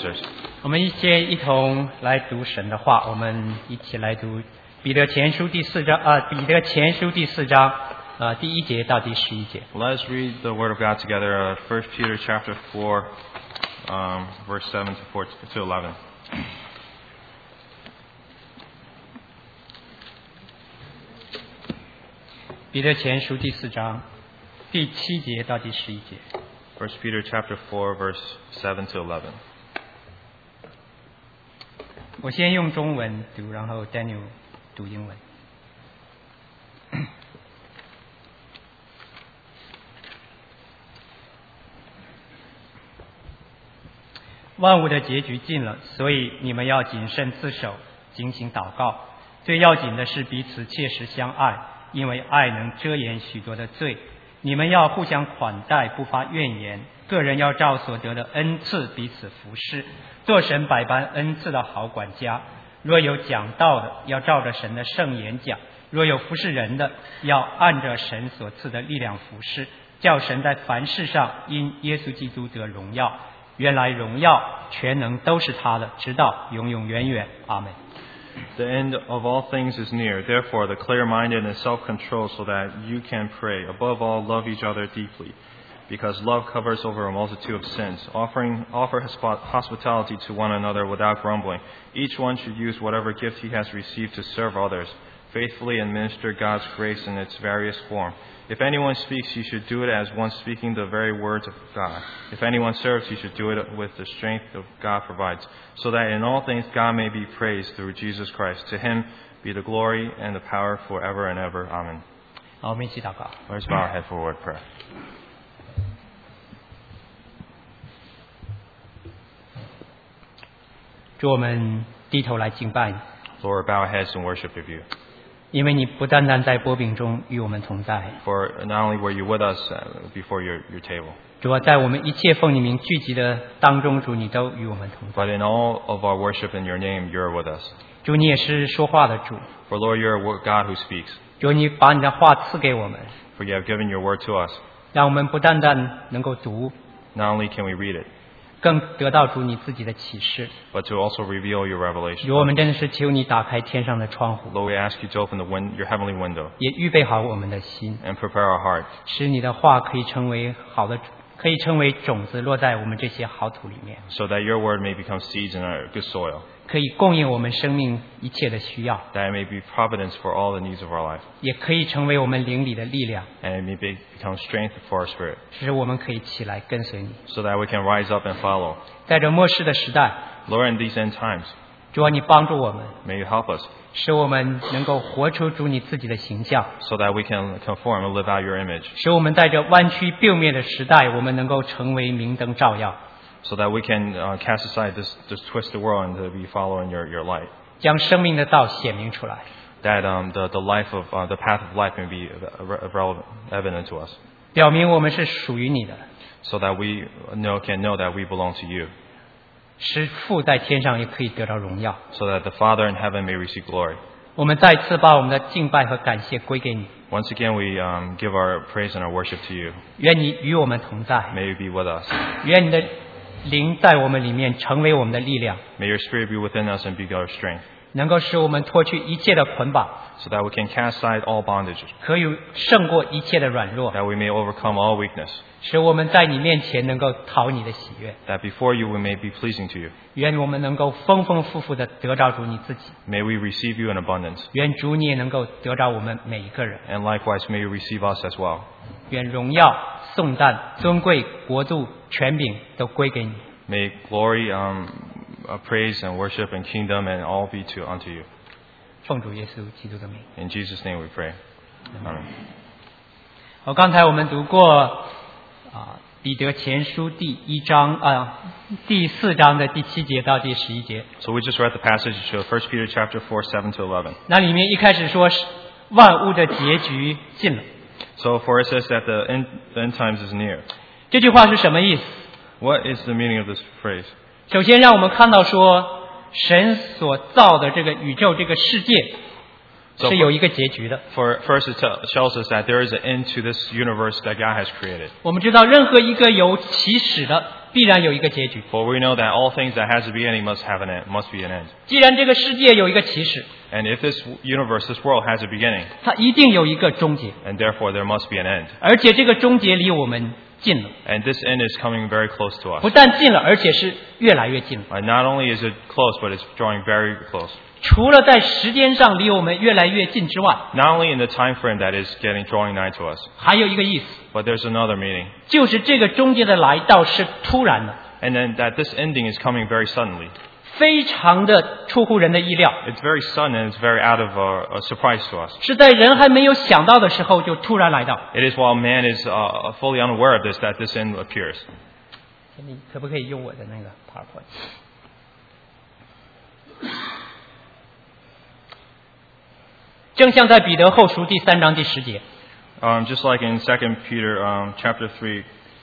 sisters. 我们一同来读神的话，我们一起来读彼得前书第4章彼得前书第4章第1节到第11节。 Let us read the Word of God together. 1 Peter chapter 4, verse 7 to 11. 彼得前书第4章第7节到第11节。 1 Peter chapter 4, verse 7 to 11. 我先用中文读，然后 Daniel 读英文。万物的结局近了，所以你们要谨慎自守，警醒祷告。最要紧的是彼此切实相爱，因为爱能遮掩许多的罪。你们要互相款待，不发怨言。个人要照所得的恩赐彼此服侍，做神百般恩赐的好管家。若有讲道的，要照着神的圣言讲；若有服侍人的，要按着神所赐的力量服侍，叫神在凡事上因耶稣基督得荣耀。原来荣耀全能都是他的，直到永永远远。阿们。 The end of all things is near. Therefore, the clear-minded and self-control so that you can pray. Above all, love each other deeply, because love covers over a multitude of sins. Offer hospitality to one another without grumbling. Each one should use whatever gift he has received to serve others, faithfully administer God's grace in its various forms. If anyone speaks, he should do it as one speaking the very words of God. If anyone serves, he should do it with the strength that God provides, so that in all things God may be praised through Jesus Christ. To him be the glory and the power forever and ever. Amen. 好，我们一起祷告。 Let's bow our head for a word of prayer. 主，我们低头来敬拜你， Lord, bow our heads in worship of you. 因为你不单单在波饼中与我们同在， For not only were you with us before your table, 主啊，在我们一切奉你名聚集的当中，主你都与我们同在。 but in all of our worship in your name, you're with us. 主，你也是说话的主， For Lord, you're a God who speaks. 主，你把你的话赐给我们， For you have given your word to us. 让我们不单单能够读， Not only can we read it, 更得到主你自己的启示。 but to also reveal your revelation. 主，我们真的是求你打开天上的窗户， Lord, we ask you to open your heavenly window 也预备好我们的心， and prepare our heart, 使你的话可以成为种子落在我们这些好土里面， so that your word may become seeds in our good soil, 可以供应我们生命一切的需要， that it may be providence for all the needs of our life, 也可以成为我们灵里的力量， and it may become strength for our spirit, 使我们可以起来跟随你。 so that we can rise up and follow. 在这末世的时代， Lord, in these end times, 主啊，你帮助我们， may you help us, 使我们能够活出主你自己的形象， so that we can conform and live out your image, 使我们在这弯曲谬灭的时代，我们能够成为明灯照耀， so that we can cast aside this twisted world and to be following your light, 将生命的道显明出来， that the life of the path of life may be evident to us, 表明我们是属于你的， so that we can know that we belong to you, 使父在天上也可以得到荣耀。 so that the Father in heaven may receive glory. 我们再次把我们的敬拜和感谢归给你， Once again, we give our praise and our worship to you. 愿你与我们同在， May you be with us. 愿你的灵在我们里面成为我们的力量， May your spirit be within us and be our strength, 能够使我们脱去一切的捆绑， so that we can cast aside all bondages, 可以胜过一切的软弱， that we may overcome all weakness, 使我们在你面前能够讨你的喜悦。 that before you we may be pleasing to you. 愿我们能够丰丰富富的得着主你自己， May we receive you in abundance, 愿主你也能够得着我们每一个人。 and likewise may you receive us as well. 愿荣耀、颂赞、尊贵、国度、权柄都归给你。 May glory, praise and worship and kingdom and all be unto you. 奉主耶稣基督的名。 In Jesus' name we pray. Amen. 好，刚才我们读过彼得前书第4章的第7节到第11节。 So we just read the passage of 1 Peter chapter 4, 7 to 11. 那里面一开始说万物的结局近了， So for it says that the end times is near. 这句话是什么意思？ What is the meaning of this phrase? 首先让我们看到说，神所造的这个宇宙这个世界 So 是有一个结局的。 first it tells us that there is an end to this universe that God has created. 我们知道任何一个有起始的必然有一个结局。 For we know that all things that has a beginning must have an end, must be an end. 既然这个世界有一个起始， And if this universe, this world has a beginning, 它一定有一个终结， and therefore there must be an end. 而且这个终结离我们近了， And this end is coming very close to 不 us. 但近了，而且是越来越近了。 Not only is it close, but it's drawing very close. 除了在时间上离我们越来越近之外， Not only in the time frame that is drawing nigh to us, 还有一个意思， but there's another meaning. 就是这个终结的来到是突然的， And then that this ending is coming very suddenly. 非常的出乎人的意料， It's very sudden and it's very out of a surprise to us. 是在人还没有想到的时候就突然来到。 It is while man is fully unaware of this that this end appears. 你可不可以用我的那个 PowerPoint？ 正像在彼得后书第3章第10节， Just like in 2 Peter chapter 3,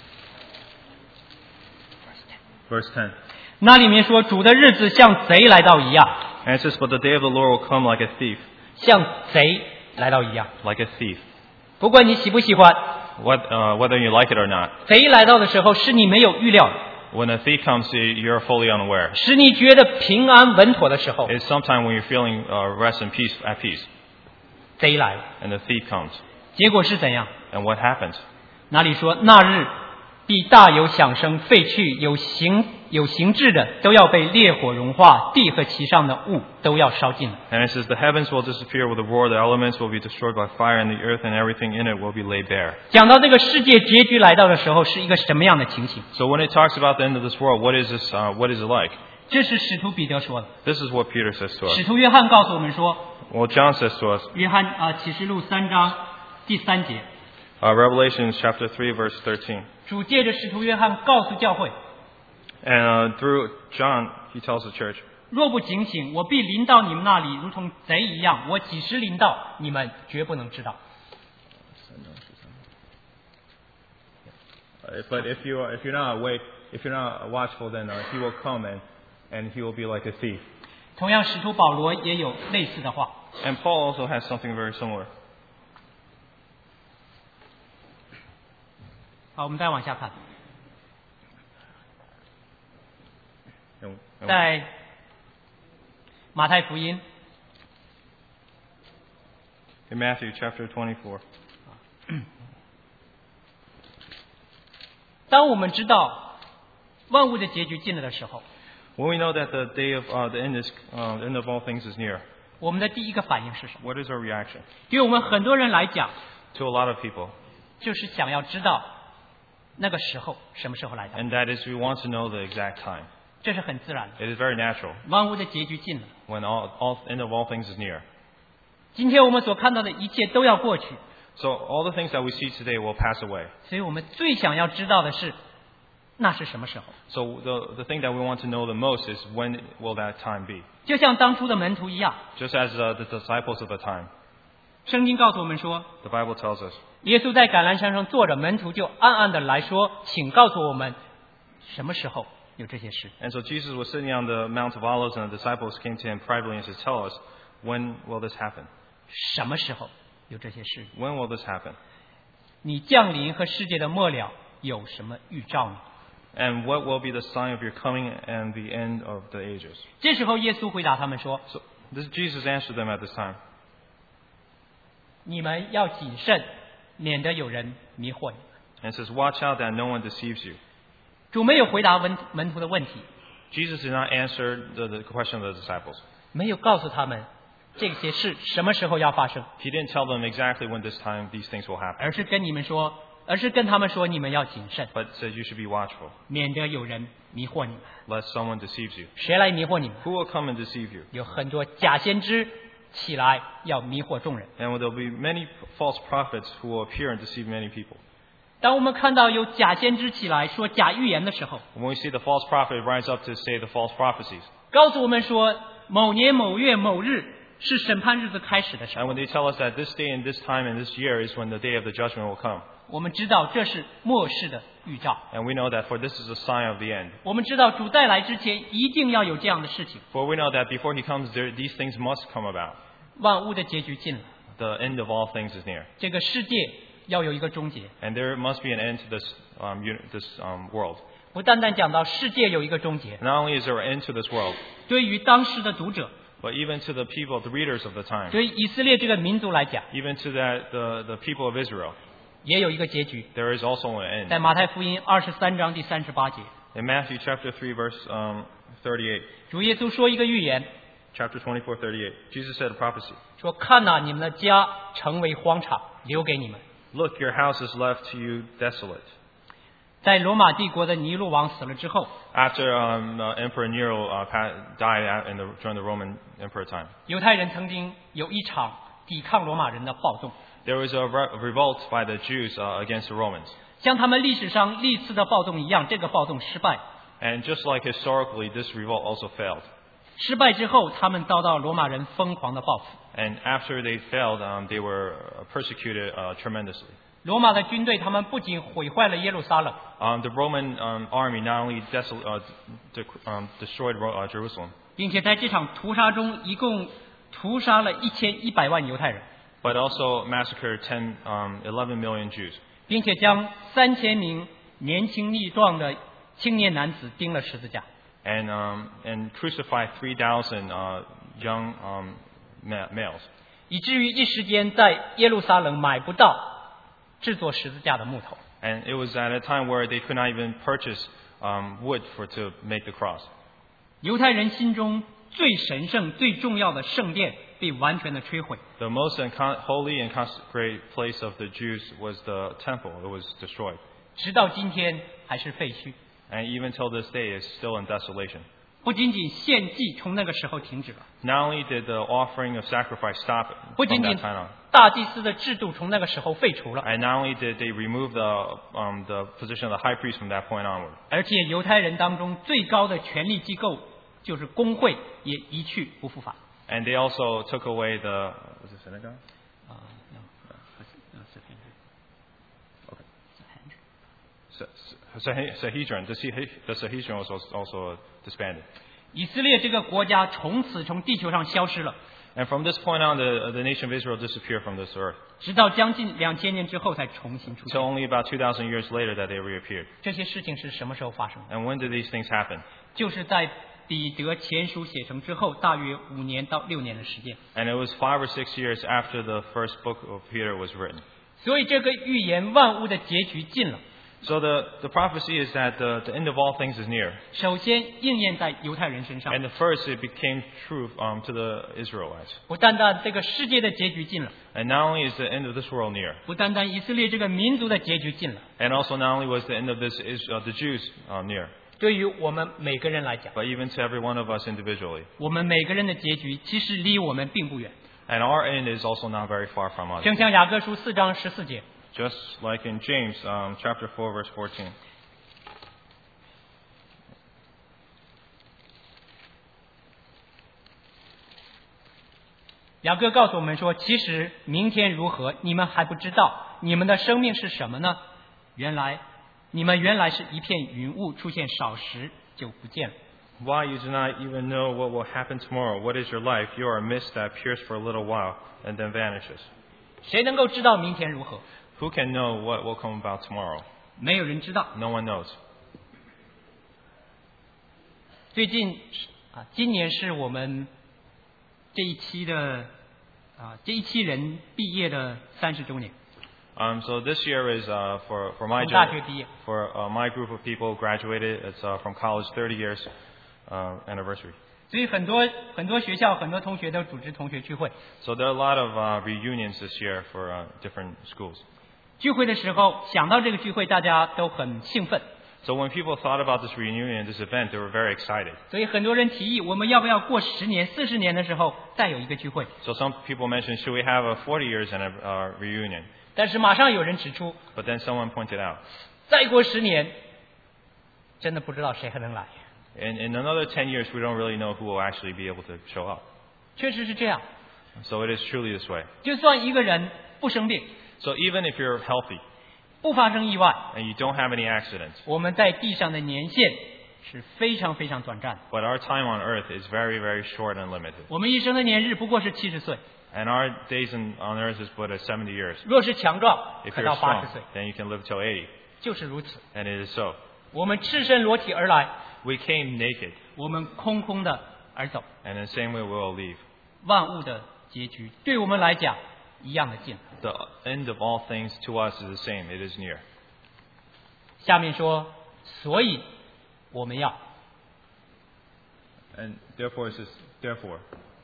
verse 10. 那里面说主的日子像贼来到一样， And it says, but the day of the Lord will come like a thief, 像贼来到一样。 like a thief. 不管你喜不喜欢， Whether you like it or not. 贼来到的时候是你没有预料的， When a thief comes, you're fully unaware. 使你觉得平安稳妥的时候， It's sometime when you're feeling rest and peace at peace, 贼来了。 and the thief comes. 结果是怎样？ And what happens? 那里说那日必大有响声，废去有形质的都要被烈火融化，地和其上的物都要烧尽了。 And it says, the heavens will disappear with a roar, the elements will be destroyed by fire, and the earth and everything in it will be laid bare. 讲到这个世界结局来到的时候，是一个什么样的情形？ So when it talks about the end of this world, what is this? What is it like? 这是使徒彼得说的。 This is what Peter says to 使 us. 徒约翰告诉我们说， Well, John says to us, 约翰启示录3章第3节， Revelation chapter 3, verse 13. 主借着使徒约翰告诉教会， And through John, he tells the church, 若不警醒，我必临到你们那里，如同贼一样。我几时临到，你们绝不能知道。 but if you're not awake, if you're not watchful, then he will come and he will be like a thief. 同样，使徒保罗也有类似的话。 And Paul also has something very similar. 好，我们再往下看， And 在马太福音 in Matthew chapter 24. 当我们知道万物的结局近了的时候， When we know that the day of the end of all things is near, 我们的第一个反应是什么？ what is our reaction? 对我们很多人来讲， To a lot of people, 就是想要知道那个时候什么时候来到， and that is we want to know the exact time. 这是很自然的。 It is very natural 万物的结局近了， when end of all things is near. 今天我们所看到的一切都要过去， So all the things that we see today will pass away. 所以我们最想要知道的是，那是什么时候？ So the thing that we want to know the most is when will that time be? 就像当初的门徒一样， Just as the disciples of the time, 圣经告诉我们说， the Bible tells us. 耶稣在橄榄山上坐着，门徒就暗暗的来说：“请告诉我们，什么时候有这些事？” And so Jesus was sitting on the Mount of Olives, and the disciples came to him privately and said, "Tell us, when will this happen? 什么时候有这些事？ When will this happen? 你降临和世界的末了有什么预兆呢？ And what will be the sign of your coming and the end of the ages?" 这时候，耶稣回答他们说 So Jesus answered them at this time.：“ 你们要谨慎，免得有人迷惑你们。 And says, "Watch out that no one deceives you." ” 主没有回答门徒的问题， Jesus did not answer the question of the disciples. 没有告诉他们这些事什么时候要发生， He didn't tell them exactly when these things will happen, 而是跟他们说：“你们要谨慎， but said you should be watchful, 免得有人迷惑你们。 lest someone deceives you. 谁来迷惑你们？ Who will come and deceive you? 有很多假先知起来要迷惑众人。 And there will be many false prophets who will appear and deceive many people. 当我们看到有假先知起来说假预言的时候， When we see the false prophet rise up to say the false prophecies, 告诉我们说某年某月某日是审判日子开始的时 and 候， when they tell us that this day and this time and this year is when the day of the judgment will come, 我们知道这是末世的预兆。 and we know that for this is a sign of the end. 我们知道主再来之前一定要有这样的事情， For we know that before he comes, these things must come about. 万物的结局近了， The end of all things is near. 这个世界要有一个终结。 And there must be an end to this world. 不单单讲到世界有一个终结， Not only is there an end to this world, 对于当时的读者， but even to the people, the readers of the time, 对于以色列这个民族来讲， even to the people of Israel, 也有一个结局。 there is also an 在 end. 马太福音23章第38节， In Matthew chapter 3, verse 38, 主耶稣说一个预言， chapter 24, 38, Jesus said a prophecy. 说看哪，你们的家成为荒场，留给你们。 Look, your house is left to you desolate. 在罗马帝国的尼禄王死了之后， After Emperor Nero died during the Roman Emperor time, 犹太人曾经有一场抵抗罗马人的暴动， there was a revolt by the Jews against the Romans. 像他们历史上历次的暴动一样，这个暴动失败。 And just like historically, this revolt also failed. 失败之后，他们遭到罗马人疯狂的报复。 And after they failed, they were persecuted tremendously. 罗马的军队，他们不仅毁坏了耶路撒冷， The Roman army not only destroyed Jerusalem, 并且在这场屠杀中，一共屠杀了1100万犹太人， but also massacred 11 million Jews. 并且将3000名年轻力壮的青年男子钉了十字架。 And crucified 3,000 young males. 以至于一时间在耶路撒冷买不到制作十字架的木头。 And it was at a time where they could not even purchase wood to make the cross. 犹太人心中最神圣、最重要的圣殿被完全的摧毁。 The most holy and consecrated place of the Jews was the temple. It was destroyed. 直到今天还是废墟。 And even till this day, it's still in desolation. 不仅仅献祭从那个时候停止了， Not only did the offering of sacrifice stop 不 from 仅仅 that time on, 大祭司的制度从那个时候废除了， and not only did they remove the position of the high priest from that point onward, 而且犹太人当中最高的权力机构就是公会也一去不复返。 and they also took away the was it synagogue? Sanhedrin. The Sanhedrin was also disbanded. 以色列这个国家从此从地球上消失了， And from this point on, the nation of Israel disappeared from this earth. 直到将近2000年之后才重新出 Till 现。 only about 2,000 years later that they reappeared. 这些事情是什么时候发生的？ And when did these things happen? 就是在彼得前书写成之后，大约5年到6年的时间。 And it was 5 or 6 years after the first book of Peter was written. 所以这个预言万物的结局近了。 So the prophecy is that the end of all things is near. 首先应验在犹太人身上， And the first, it became true to the Israelites. 不单单这个世界的结局近了， And not only is the end of this world near, 不单单以色列这个民族的结局近了， and also not only was the end of the Jews near, 对于我们每个人来讲， but even to every one of us individually. 我们每个人的结局其实离我们并不远。 And our end is also not very far from us. 正像雅各书4章14节， Just like in James chapter 4, verse 14. 雅各告诉我们说，其实明天如何，你们还不知道。你们的生命是什么呢？你们原来是一片云雾，出现少时就不见了。 Why you do not even know what will happen tomorrow? What is your life? You are a mist that appears for a little while and then vanishes. 谁能够知道明天如何？ Who can know what will come about tomorrow? 没有人知道。 No one knows. 最近今年是我们这一期人毕业的30周年。 So this year is for my 从大学毕业。 for my group of people graduated. It's from college 30 years anniversary. 所以很多学校很多同学都组织同学聚会。 So there are a lot of reunions this year for different schools. 聚会的时候想到这个聚会，大家都很兴奋。 So when people thought about this reunion, this event, they were very excited. 所以很多人提议，我们要不要过10年、40年的时候再有一个聚会？ So some people mentioned, should we have a 40 years reunion? 但是马上有人指出， But then someone pointed out, 再过10年，真的不知道谁还能来。 in another 10 years, we don't really know who will actually be able to show up. 确实是这样， So it is truly this way. 就算一个人不生病， So even if you're healthy 不发生意外， and you don't have any accidents, 我们在地上的年限是非常非常短暂的。 but our time on earth is very, very short and limited. 我们一生的年日不过是70岁， And our days on earth is but 70 years. 若是强壮， If 可 you're 到 strong, 80岁， then you can live till 80. 就是如此。 And it is so. 我们赤身裸体而来， We came naked, 我们空空的而走。 and in the same way we will leave. 万物的结局对我们来讲一样的近。 The end of all things to us is the same. It is near. 下面说，所以我们要 And therefore it says, therefore.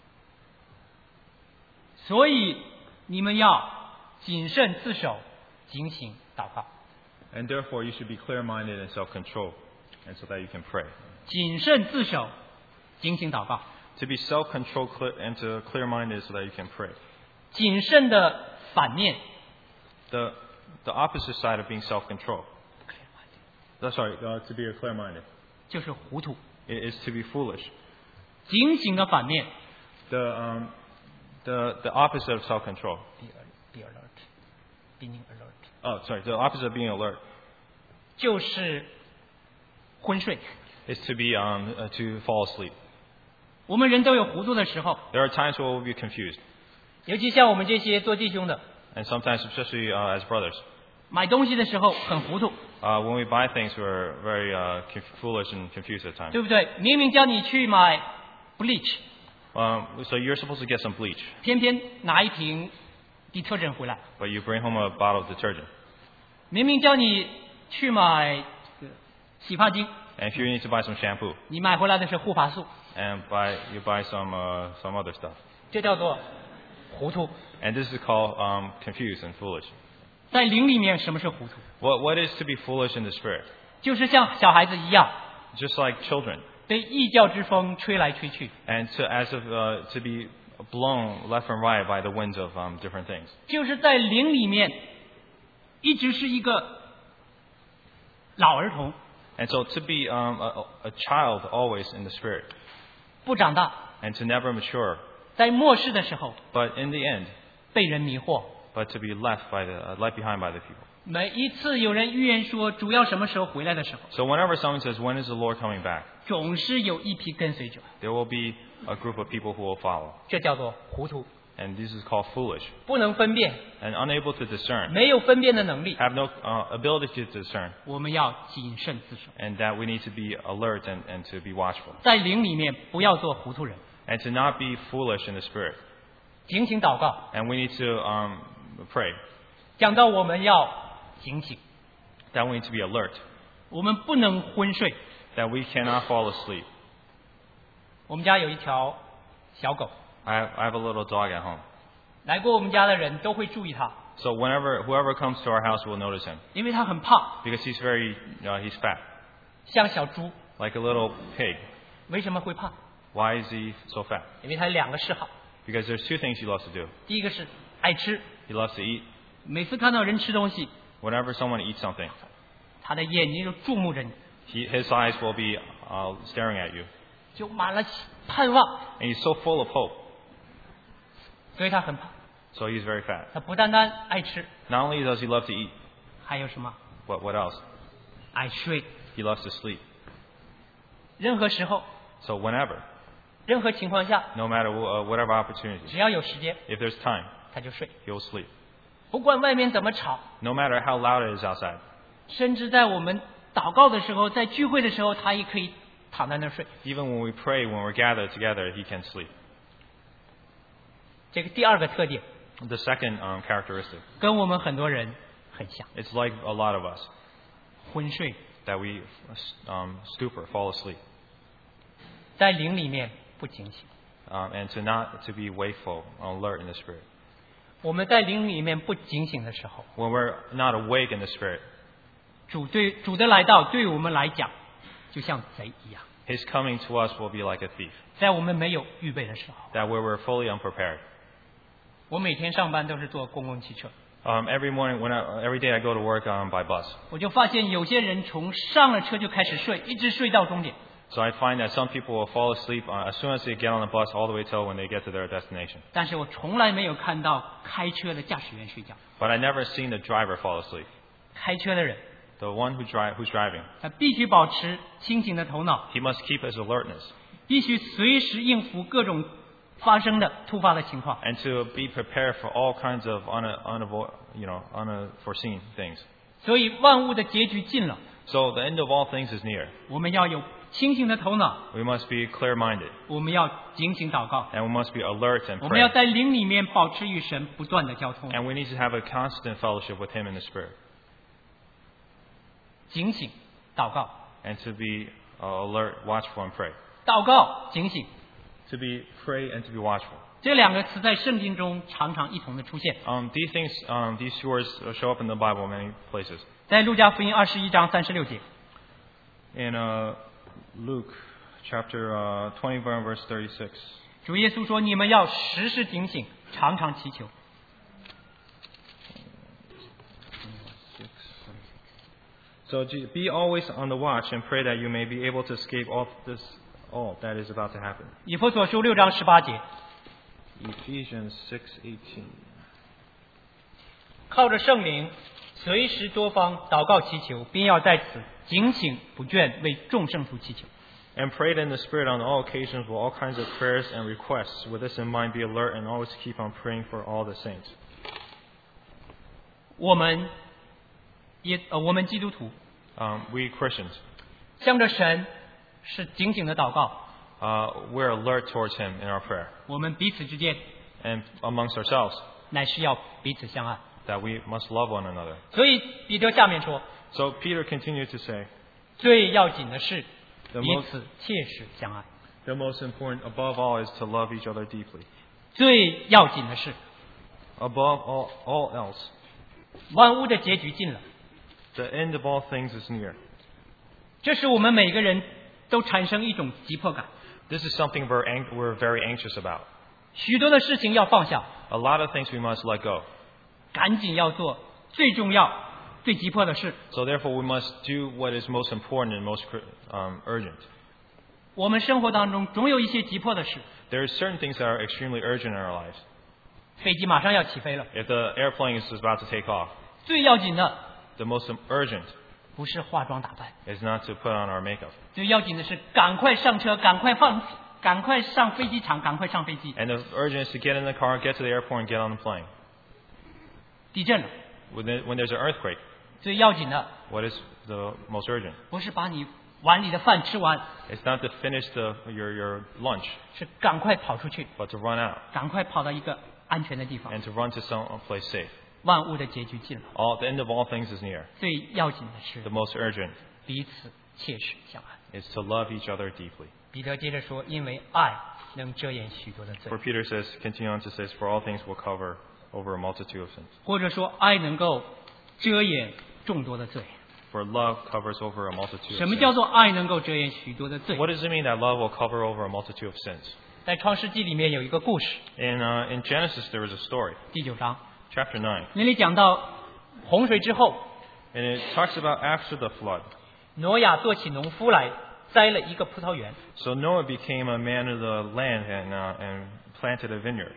所以你们要谨慎自守，警醒祷告。 And therefore you should be clear-minded and self-controlled, and so that you can pray. 谨慎自守，警醒祷告。 To be self-controlled and to clear-minded so that you can pray. 谨慎的反面 The opposite side of being self-controlled. To be clear-minded. 就是糊涂， It is to be foolish. 警醒的反面 The opposite of self-control. be alert, being alert Oh, sorry. The opposite of being alert 就是昏睡。 is to be to fall asleep. 我们人都有糊涂的时候， There are times where we'll be confused, 尤其像我们这些做弟兄的， and sometimes, especially as brothers, 买东西的时候很糊涂， when we buy things, we're very foolish and confused at times. 对不对？明明叫你去买 bleach， So you're supposed to get some bleach, 偏偏拿一瓶 detergent 回来； but you bring home a bottle of detergent. 明明叫你去买洗发精， And if you need to buy some shampoo, 你买回来的是护发素， and you buy some other stuff, 这叫做糊涂。 and this is called confused and foolish. 在灵里面，什么是糊涂？ What is to be foolish in the spirit? 就是像小孩子一样， Just like children, 被异教之风吹来吹去， and to be blown left and right by the winds of different things. 就是在灵里面一直是一个老儿童， And so to be a child always in the spirit, 不长大， and to never mature, 在末世的时候 but in the end, 被人迷惑。 but to be left behind by the people. 每一次有人预言说主要什么时候回来的时候， So whenever someone says, "When is the Lord coming back?" 总是有一批跟随者， there will be a group of people who will follow, 这叫做糊涂， and this is called foolish, 不能分辨， and unable to discern, 没有分辨的能力。 have no ability to discern, 我们要谨慎自守， and that we need to be alert and to be watchful, 在灵里面不要做糊涂人， and to not be foolish in the spirit. 警醒祷告。 And we need to pray 讲到我们要警醒， that we need to be alert, 我们不能昏睡。 that we cannot fall asleep. 我们家有一条小狗， I have a little dog at home, 来过我们家的人都会注意它， so whoever comes to our house will notice him 因为它很胖， because he's fat, 像小猪。 like a little pig. 为什么会胖？ Why is he so fat? 因为它有两个嗜好， Because there's two things he loves to do. 第一个是爱吃， He loves to eat. 每次看到人吃东西， Whenever someone eats something, 他的眼睛就注目着你， his eyes will be staring at you, 就满了盼望， and he's so full of hope. 所以他很胖。 So he's very fat. 他不单单爱吃， Not only does he love to eat, 还有什么？ what else? 爱睡。 He loves to sleep. 任何时候， So whenever, 任何情况下， no matter whatever opportunity, 只要有时间， if there's time, 他就睡。 he will sleep. 不管外面怎么吵， No matter how loud it is outside, 甚至在我们祷告的时候，在聚会的时候，他也可以躺在那儿睡。 even when we pray, when we're gathered together, he can sleep. 这个第二个特点 The second characteristic, 跟我们很多人很像， it's like a lot of us, 昏睡， that we stupor, fall asleep, 在灵里面不警醒。 and to be wakeful, alert in the spirit. 我们在灵里面不警醒的时候， When we're not awake in the spirit, 主的来到对我们来讲，就像贼一样， his coming to us will be like a thief, 在我们没有预备的时候。 that we're fully unprepared. 我每天上班都是坐公共汽车， Every morning, every day I go to work by bus. 我就发现有些人从上了车就开始睡，一直睡到终点。 So I find that some people will fall asleep as soon as they get on the bus all the way till when they get to their destination. 但是我从来没有看到开车的驾驶员睡觉。 But I never seen the driver fall asleep. 开车的人， The one who's driving, 他必须保持清醒的头脑， he must keep his alertness 必须随时应付各种发生的突发的情况。 and to be prepared for all kinds of unforeseen things. 所以万物的结局近了， So the end of all things is near. 我们要有清醒的头脑， We must be clear-minded, 我们要警醒祷告， and we must be alert and 我们要 pray. 在灵里面保持与神不断的交通。 And we need to have a constant fellowship with Him in the Spirit, 警醒祷告， and to be alert, watchful, and pray. 祷告警醒， To be pray and to be watchful. 这两个词在圣经中常常一同的出现。 These things, these two words show up in the Bible in many places. 在路加福音21章36节， In Luke chapter 20, verse 36. 主耶稣说：“你们要时时警醒，常常祈求。” So be always on the watch and pray that you may be able to escape all that is about to happen. 以弗所书6章18节， Ephesians 6:18. 靠着圣灵，随时多方祷告祈求，并要在此警醒不倦，为众圣徒祈求。 And prayed in the Spirit on all occasions with all kinds of prayers and requests. With this in mind, be alert and always keep on praying for all the saints. 我们基督徒 We Christians, 向着神是警醒的祷告， we're alert towards Him in our prayer. 我们彼此之间 And amongst ourselves, 乃是要彼此相爱。 that we must love one another. 所以彼得下面说， So Peter continued to say, 最要紧的是 The 彼 most- 此切实相爱。 the most important above all is to love each other deeply. 最要紧的是， Above all else, 万物的结局近了， the end of all things is near. 这使我们每个人都产生一种急迫感， This is something we're very anxious about. 许多的事情要放下， A lot of things we must let go. 赶紧要做最重要、最急迫的事。 So therefore, we must do what is most important and most urgent. 我们生活当中总有一些急迫的事， There are certain things that are extremely urgent in our lives. 飞机马上要起飞了， If the airplane is about to take off, 最要紧的 the most urgent 不是化妆打扮， is not to put on our makeup. 最要紧的是赶快上车，赶快上飞机场，赶快上飞机。 And the urgent is to get in the car, get to the airport, and get on the plane. 地震了， When there's an earthquake, 最要紧的 what is the most urgent? 不是把你碗里的饭吃完， It's not to finish your lunch, 是赶快跑出去， but to run out 赶快跑到一个安全的地方。 and to run to some place safe. 万物的结局近了， The end of all things is near. 最要紧的是 The most urgent 彼此切实相爱。 is to love each other deeply. 彼得接着说：“因为爱能遮掩许多的罪 For， Peter says, continue on to say, for all things will cover over a multitude of sins. 或者说爱能够遮掩众多的罪。 For love covers over a multitude 什 of 么叫 sins. 做爱能够遮掩许多的罪？ What does it mean that love will cover over a multitude of sins? 在创世纪里面有一个故事， In Genesis, there was a story, 第9章， chapter 9, 那里讲到洪水之后， and it talks about after the flood. 挪亚做起农夫来，栽了一个葡萄园。 So Noah became a man of the land and planted a vineyard.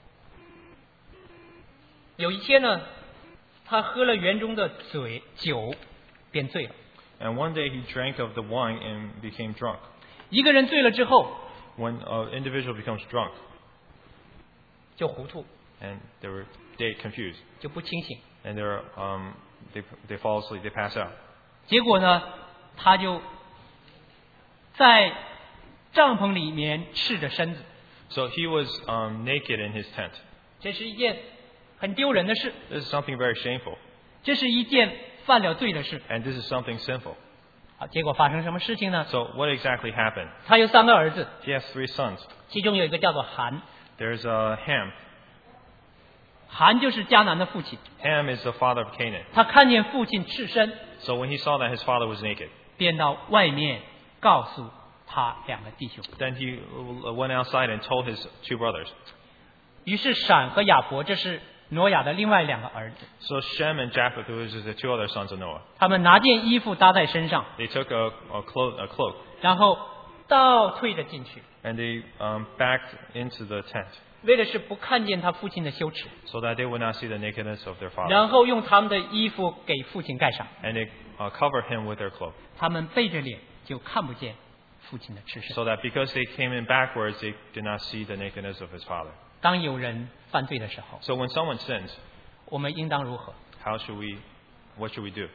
有一天呢，他喝了园中的酒，便醉了。 And one day he drank of the wine and became drunk. 一个人醉了之后 When an individual becomes drunk 就糊涂， and they confused 就不清醒。 and they fall asleep, they pass out. 结果呢，他就在帐篷里面赤着身子， So he was naked in his tent. 这是一件很丢人的事， This is something very shameful, 这是一件犯了罪的事。 and this is something sinful. 好，结果发生什么事情呢？ So what exactly happened? 他有3个儿子， He has 3 sons. 其中有一个叫做韩， There's Ham. 韩就是迦南的父亲。 Ham is the father of Canaan. 他看见父亲赤身， So when he saw that his father was naked, 便到外面告诉他2个弟兄。 then he went outside and told his 2 brothers. 于是闪和亚伯，这是挪亚的另外2个儿子， So Shem and Japheth, who is the 2 other sons of Noah, 他们拿件衣服搭在身上， they took a cloak 然后倒退着进去， and they backed into the tent 为的是不看见他父亲的羞耻， so that they would not see the nakedness of their father. 然后用他们的衣服给父亲盖上， And they covered him with their cloak 他们背着脸就看不见父亲的赤身。 so that because they came in backwards, they did not see the nakedness of his father. 当有人犯罪的时候， So when someone sins, 我们应当如何？ what should we do?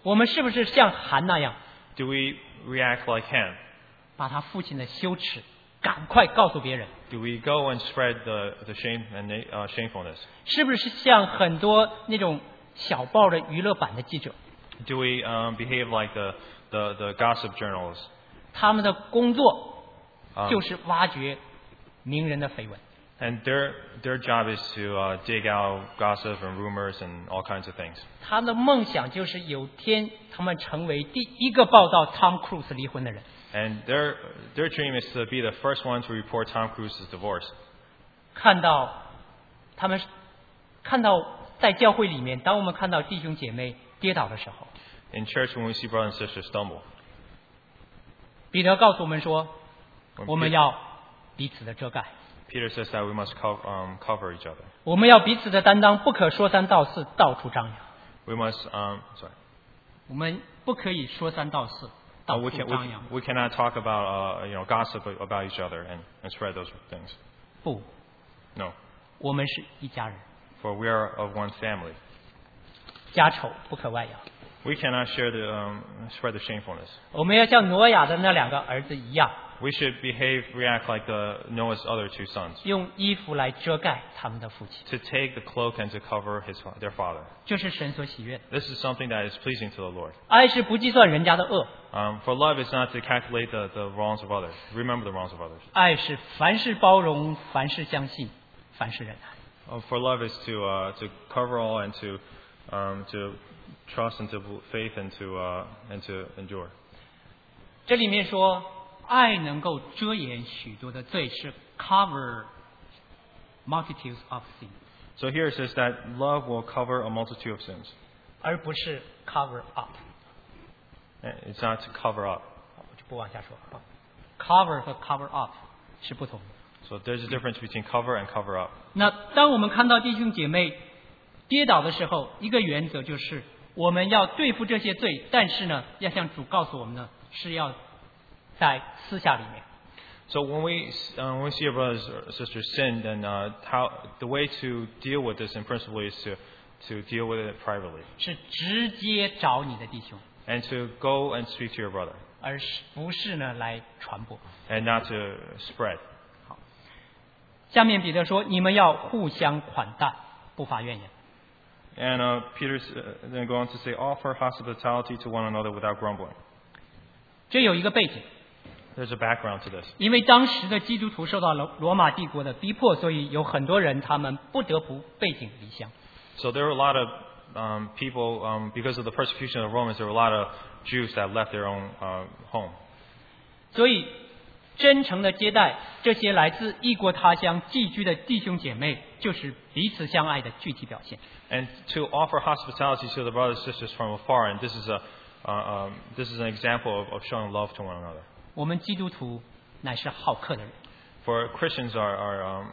我们是不是像韩那样， Do we react like Ham? 把他父亲的羞耻赶快告诉别人？ Do we go and spread the shame and shamefulness? 是不是像很多那种小报的娱乐版的记者， Do we behave like the gossip journalists? 他们的工作 Um, 就是挖掘名人的绯闻， and their job is to dig out gossip and rumors and all kinds of things. 他们的梦想就是有天他们成为第一个报道 Tom Cruise 离婚的人。 And their dream is to be the first one to report Tom Cruise's divorce. 看到在教会里面，当我们看到弟兄姐妹跌倒的时候， In church, when we see brothers and sisters stumble, 彼得告诉我们说， when 我们要彼此的遮盖， Peter says that we must cover each other. 我们要彼此的担当，不可说三道四，到处张扬。 We must, 我们不可以说三道四，到 we 处 can 张扬。 we cannot talk about gossip about each other and spread those things. 不， No, 我们是一家人， for we are of one family. 家丑不可外扬。 We cannot spread the shamefulness. 我们要像挪亚的那两个儿子一样， We should react like Noah's other two sons, 用衣服来遮盖他们的父亲， to take the cloak and to cover their father. 这是神所喜悦的。 This is something that is pleasing to the Lord. 爱是不计算人家的恶， For love is not to calculate the wrongs of others. Remember the wrongs of others. 爱是凡事包容，凡事相信，凡事忍耐。 For love is to cover all and to trust and to faith and to endure. 这里面说，爱能够遮掩许多的罪，是 cover multitudes of sin， So here it says that love will cover a multitude of sins. 而不是 cover up。 It's not to cover up. 我就不往下说啊。cover 和 cover up 是不同的。 So there's a difference between cover and cover up. 那当我们看到弟兄姐妹跌倒的时候，一个原则就是我们要对付这些罪，但是呢，要像主告诉我们呢，是要在私下里面。 So when we see our brothers or sisters sin, then the way to deal with this in principle is to deal with it privately 是直接找你的弟兄， and to go and speak to your brother 而不是呢来传播。 and not to spread. 下面彼得说：“你们要互相款待，不发怨言。” And Peter's then go on to say, offer hospitality to one another without grumbling. 这有一个背景， There's a background to this. 因为当时的基督徒受到了罗马帝国的逼迫，所以有很多人他们不得不背井离乡。 So there were a lot of people, because of the persecution of the Romans, there were a lot of Jews that left their own home. 所以，真诚的接待这些来自异国他乡寄居的弟兄姐妹，就是彼此相爱的具体表现。 And to offer hospitality to the brothers and sisters from afar, and this is an example of showing love to one another. 我们基督徒乃是好客的人， For Christians are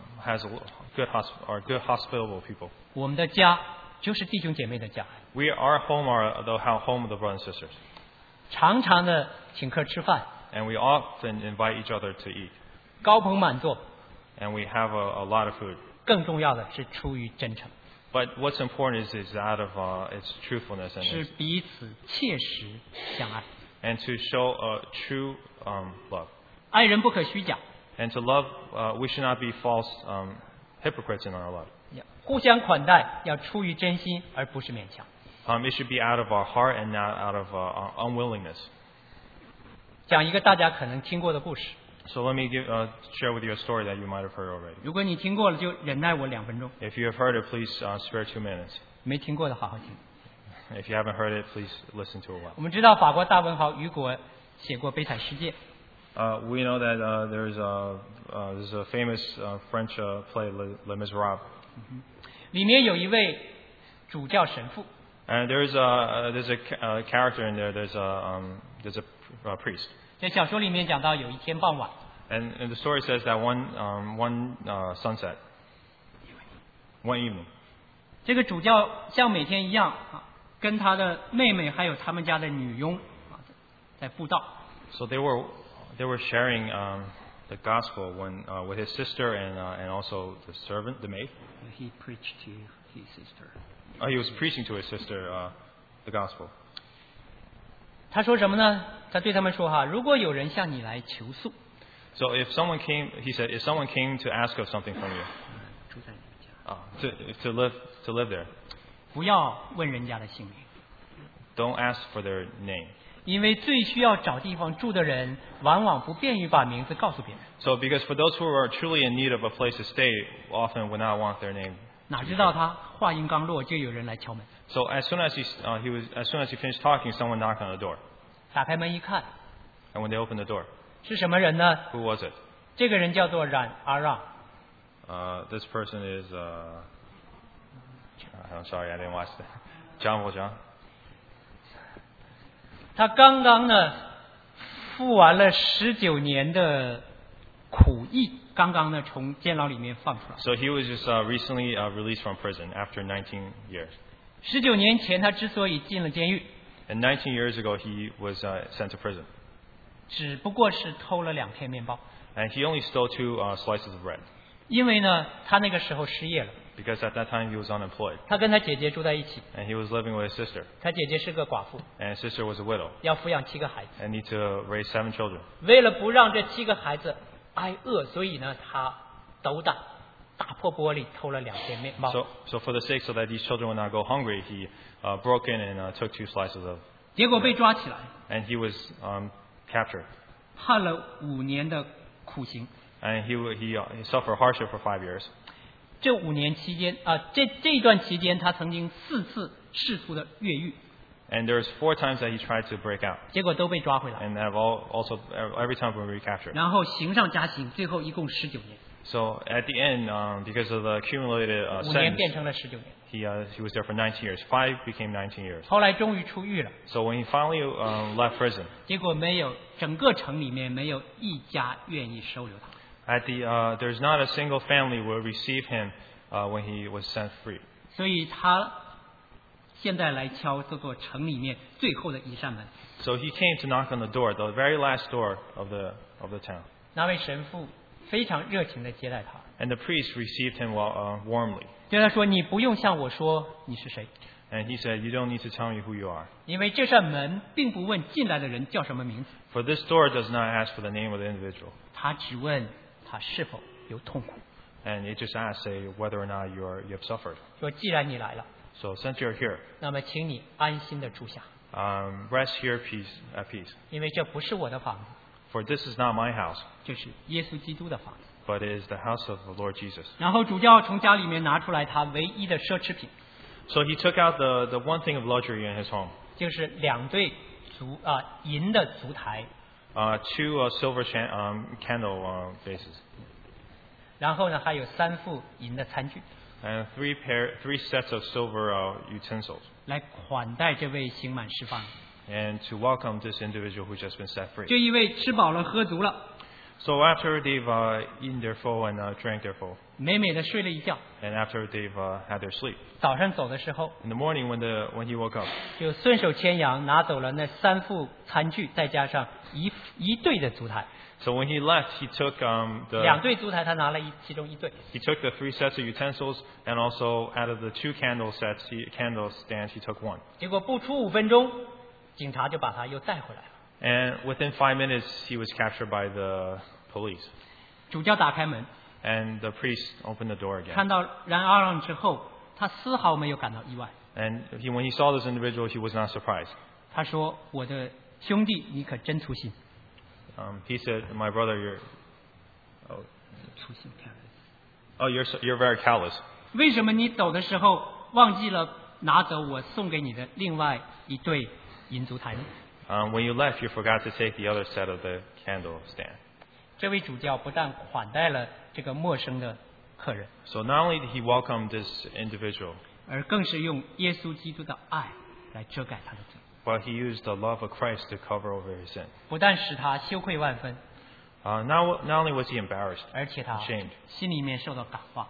good hospitable people. 我们的家就是弟兄姐妹的家， Our home are the home of the brothers and sisters, 常常的请客吃饭， and we often invite each other to eat, 高朋满座。 and we have a lot of food. 更重要的是出于真诚， But what's important is out of its truthfulness 是彼此切实相爱。 and to show a true love. 爱人不可虚假， And to love, we should not be false hypocrites in our love. 互相款待要出于真心，而不是勉强。 It should be out of our heart and not out of unwillingness. 讲一个大家可能听过的故事， So let me share with you a story that you might have heard already. 如果你听过了，就忍耐我2分钟； If you have heard it, please spare 2 minutes. 没听过的好好听。 If you haven't heard it, please listen to it well. 我们知道法国大文豪雨果写过《悲惨世界》， We know that there's a famous French play, Les Miserables. 里面有一位主教神父， And there's a character in there. There's a priest. 在小说里面讲到有一天傍晚， And the story says that one sunset, one evening, 这个主教像每天一样啊，跟他的妹妹还有他们家的女佣啊，在布道。 so they were sharing the gospel with his sister and also the servant, the maid. He preached to his sister. He was preaching to his sister the gospel. 他说什么呢？他对他们说哈，如果有人向你来求诉， So if someone came, he said, if someone came to ask of something from you, 住在你们家， to live there, 不要问人家的姓名， don't ask for their name. 因为最需要找地方住的人，往往不便于把名字告诉别人。 So because for those who are truly in need of a place to stay, often would not want their name. 哪知道他话音刚落，就有人来敲门。 So as soon as he finished talking, someone knocked on the door. 打开门一看， And when they opened the door, 是什么人呢？ who was it? 这个人叫做冉阿让。 This person is, I'm sorry, I didn't watch that. John Woljang. 他刚刚呢付完了19年的苦役，刚刚呢从监牢里面放出来。 So he was just recently released from prison after 19 years. 19年前他之所以进了监狱， And 19 years ago, he was sent to prison. 只不过是偷了2片面包， And he only stole 2 slices of bread. 因为呢他那个时候失业了， Because at that time, he was unemployed. 他跟他姐姐住在一起， And he was living with his sister. 他姐姐是个寡妇， And his sister was a widow. 要抚养7个孩子。 And need to raise 7 children. 为了不让这7个孩子挨饿，所以呢他斗胆打破玻璃偷了2片面包。 So for the sake so that these children would not go hungry, he broke in and took 2 slices of. 结果被抓起来， And he was captured. 判了5年的苦刑。 And he suffered hardship for 5 years. 这5年期间这一段期间，他曾经4次试图的越狱， And there was 4 times that he tried to break out. 结果都被抓回来， And have also every time we were recaptured. 然后刑上加刑，最后一共19年 So at the end, because of the accumulated ，5年 sentence, 变成了19年。 he was there for 19 years. 5 became 19 years. 后来终于出狱了， So when he finally left prison, 结果整个城里面没有一家愿意收留他。 there's not a single family will receive him when he was set free. 所以他现在来敲这座城里面最后的一扇门。 So he came to knock on the door, the very last door of the town. 那位神父非常热情地接待他， And the priest received him warmly. 对他说：“你不用向我说你是谁， And he said, "You don't need to tell me who you are. 因为这扇门并不问进来的人叫什么名字， For this door does not ask for the name of the individual. 他只问他是否有痛苦。 And it just asks, say, whether or not you have suffered. 说既然你来了， So since you're here, 那么请你安心的住下， rest here at peace. 因为这不是我的房子， For this is not my house, 这是耶稣基督的房子。” but it is the house of the Lord Jesus." 然后主教从家里面拿出来他唯一的奢侈品， So he took out the one thing of luxury in his home. 就是2对银的烛台， 2 silver candle vases. 然后呢还有3副银的餐具， And 3 sets of silver utensils. 来款待这位刑满释放。 And to welcome this individual who's just been set free. 这一位吃饱了喝足了， So after they've eaten their full and drank their full, 美美的睡了一觉， and after they've had their sleep, 早上走的时候 in the morning when he woke up, 就顺手牵羊拿走了那3副餐具，再加上一对的烛台， so when he left, he took 2对烛台他拿了其中1对， he took the 3 sets of utensils, and also out of the 2 candle stands, he took 1. 结果不出5分钟，警察就把他又带回来了。 And within 5 minutes, he was captured by the police. 主教打开门， And the priest opened the door again. 看到冉阿让之后，他丝毫没有感到意外。 And when he saw this individual, he was not surprised. 他说：“我的兄弟，你可真粗心。 He said, "My brother, you're 粗心 you're very callous. 为什么你走的时候忘记了拿走我送给你的另外一对银烛台呢？” When you left, you forgot to take the other set of the candle stand. 这位主教不但款待了这个陌生的客人， So not only did he welcome this individual, 而更是用耶稣基督的爱来遮盖他的罪， but he used the love of Christ to cover over his sin. 不但使他羞愧万分， Not only was he embarrassed, 而且他 shamed, 心里面受到感化。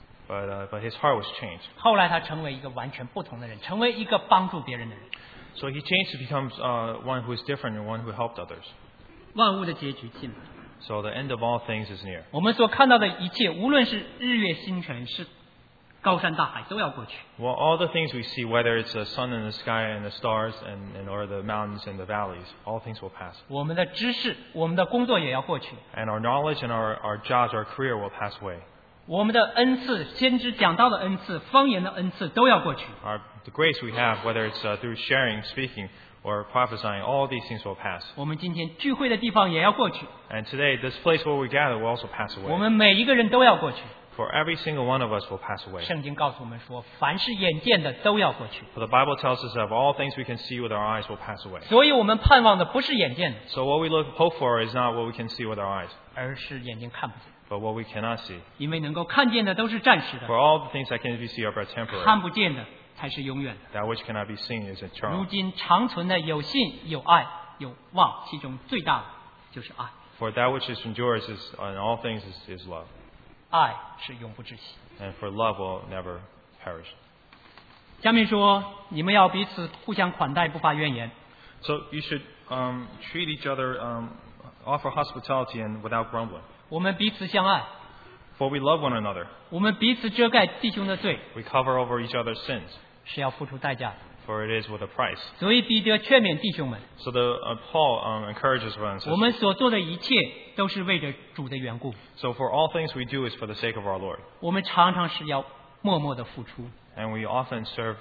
but his heart was changed. 后来他成为一个完全不同的人，成为一个帮助别人的人。 So he changed to become one who is different and one who helped others. 万物的结局近了， So the end of all things is near. 我们所看到的一切，无论是日月星辰，是高山大海都要过去。 Well, all the things we see, whether it's the sun in the sky and the stars or the mountains and the valleys, all things will pass. 我们的知识，我们的工作也要过去。 And our knowledge and our jobs, our career will pass away. 我们的恩赐，先知讲道的恩赐，方言的恩赐都要过去。 The grace we have, whether it's through sharing, speaking, or prophesying, all these things will pass. 我们今天聚会的地方也要过去， And today, this place where we gather will also pass 我 away. 们每一个人都要过去。 For every single one of us will pass away. 圣经告诉我们说，凡是眼见的都要过去。 For the Bible tells us that all things we can see with our eyes will pass away. 所以我们盼望的不是眼见的， So what we hope for is not what we can see with our eyes, 而是眼睛看不见。 but what we cannot see. 因为能够看见的都是暂时的， For all the things that can be seen are but temporary. 看不见的才是永远的。 That which cannot be seen is 如 eternal. 今长存的有信、有爱、有望，其中最大的就是爱。 For that which endures in all things is love. 爱是永不止息。 And for love will never perish. 下面说，你们要彼此互相款待，不发怨言。 So you should treat each other, offer hospitality and without grumbling. 我们彼此相爱， For we love one another. 我们彼此遮盖弟兄的罪， We cover over each other's sins. 是要付出代价的。 For it is with a price. 所以彼得劝勉弟兄们， So Paul encourages brothers and 我 sisters. 们所做的一切都是为着主的缘故。 So for all things we do is for the sake of our Lord. 我们常常是要默默的付出， And we often serve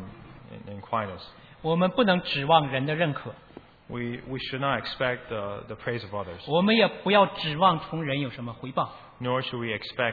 in quietness. 我们不能指望人的认可， We should not expect the praise of others, 我们也不要指望从人有什么回报。 nor should we expect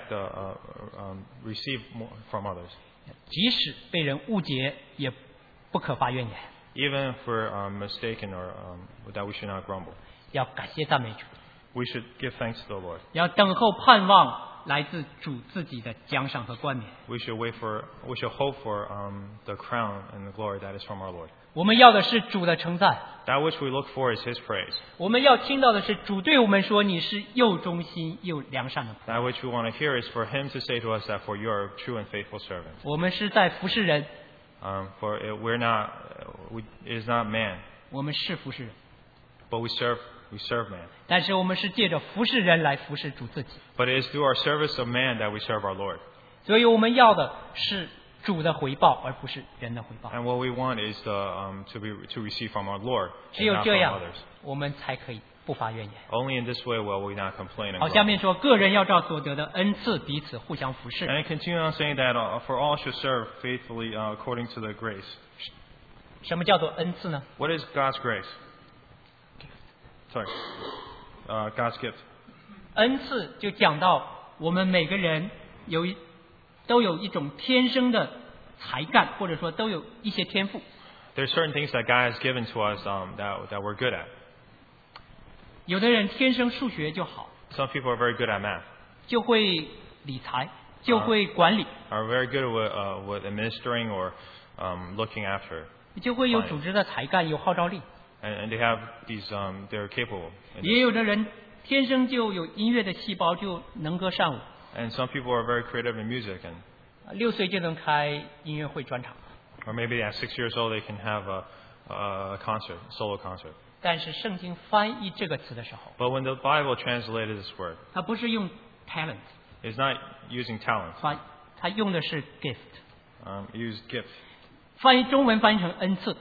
receive more from others. 即使被人误解，也不可发怨言， Even if we're mistaken or that we should not grumble. 要感谢赞美主， We should give thanks to the Lord. 要等候盼望来自主自己的奖赏和冠冕。 We should hope for the crown and the glory that is from our Lord. 我们要的是主的称赞， That which we look for is His praise. 我们要听到的是主对我们说：“你是又忠心又良善的仆人。 That which we want to hear is for Him to say to us that for you are a true and faithful servant. ” 我们是在服侍人， For it is not man, 我们是服侍人， but we serve man. 但是我们是借着服侍人来服侍主自己。 But it is through our service of man that we serve our Lord. 所以我们要的是主的回报，而不是人的回报。 And what we want is to receive from our Lord 只 and 有 not 这 from 样 others. 我们才可以不发怨言。 Only in this way will we not complain and 好，下 grumble. 面说个人要照所得的恩赐彼此互相服侍。 And it continues on saying that for all should serve faithfully according to the grace. 什么叫做恩赐呢？ What is God's grace? Sorry. God's gift. 恩赐就讲到我们每个人都有一种天生的才干，或者说都有一些天赋。 There's certain things that God has given to us that we're good at. 有的人天生数学就好， Some people are very good at math, 就会理财，就会管理， are very good with administering or looking after, 就会有组织的才干，有号召力。 and they have these they're capable. 也有的人天生就有音乐的细胞，就能歌善舞， And some people are very creative in music, and 6岁就能开音乐会专场。 or maybe at 6 years old they can have a concert, solo concert. 但是圣经翻译这个词的时候， But when the Bible translated this word, 它不是用 talent， it's not using talent. 它用的是 gift， It used gift. 翻译中文翻译成恩赐，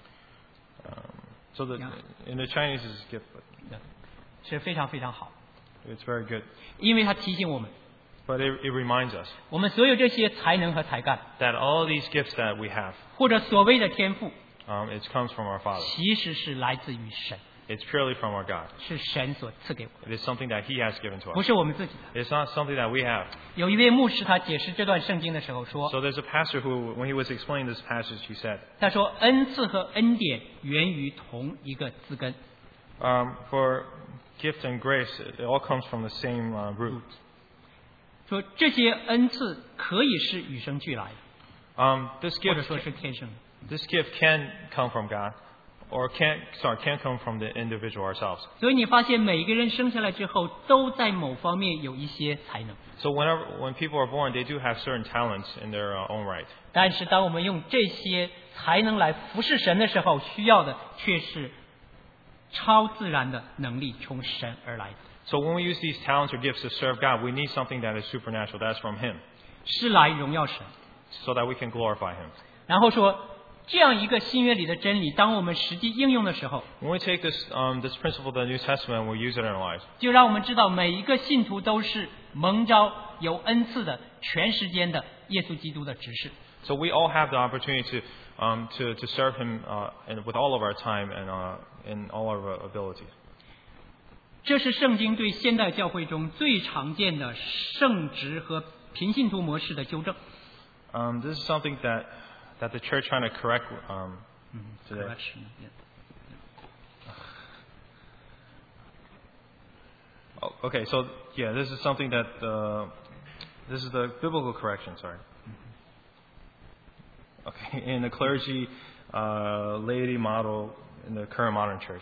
So Yeah. in the Chinese is gift, but 是非常非常好， it's very good. 因为它提醒我们， But it reminds us 我们所有这些才能和才干， that all these gifts that we have, 或者所谓的天赋， it comes from our Father. 其实是来自于神， It's purely from our God. 是神所赐给我 It is something that He has given to 的，不 us. 是我们自己的。 It's not something that we have. 有一位牧师他解释这段圣经的时候说， So there's a pastor who, when he was explaining this passage, he said, 他说恩赐和恩典源于同一个字根， for gift and grace, it all comes from the same root. 说这些恩赐可以是与生俱来的， This 或者 gift 说是天生的。 This gift can come from God, or can come from the individual ourselves. 所以你发现每一个人生下来之后，都在某方面有一些才能。 So when people are born, they do have certain talents in their own right. 但是当我们用这些才能来服侍神的时候，需要的却是超自然的能力，从神而来的。 So when we use these talents or gifts to serve God, we need something that is supernatural. That's from Him. 是来荣耀神。 so that we can glorify Him. 然后说，这样一个新约里的真理，当我们实际应用的时候， When we take this principle of the New Testament, we use it in our lives. 就让我们知道每一个信徒都是蒙召有恩赐的全时间的耶稣基督的执事。 So we all have the opportunity to serve Him and with all of our time and in all of our abilities. 这是圣经对现代教会中最常见的圣职和平信徒模式的纠正。 This is something that the church trying to correct today. Correction, yeah. Oh, okay, so yeah, this is something that this is the biblical correction. Sorry. Okay, in the clergy laity model in the current modern church.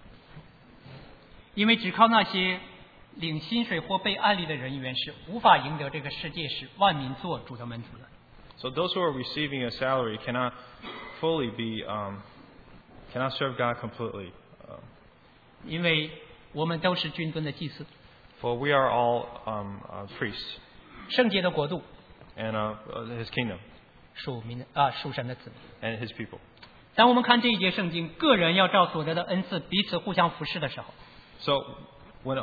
因为只靠那些领薪水或被安利的人员是无法赢得这个世界使万民做主的门徒的。 So those who are receiving a salary cannot fully be cannot serve God completely. 因为我们都是君尊的祭司， For we are all priests 圣洁的国度， and His kingdom 属神的子民。 and His people. 当我们看这一节圣经，个人要照所得的恩赐彼此互相服侍的时候， So when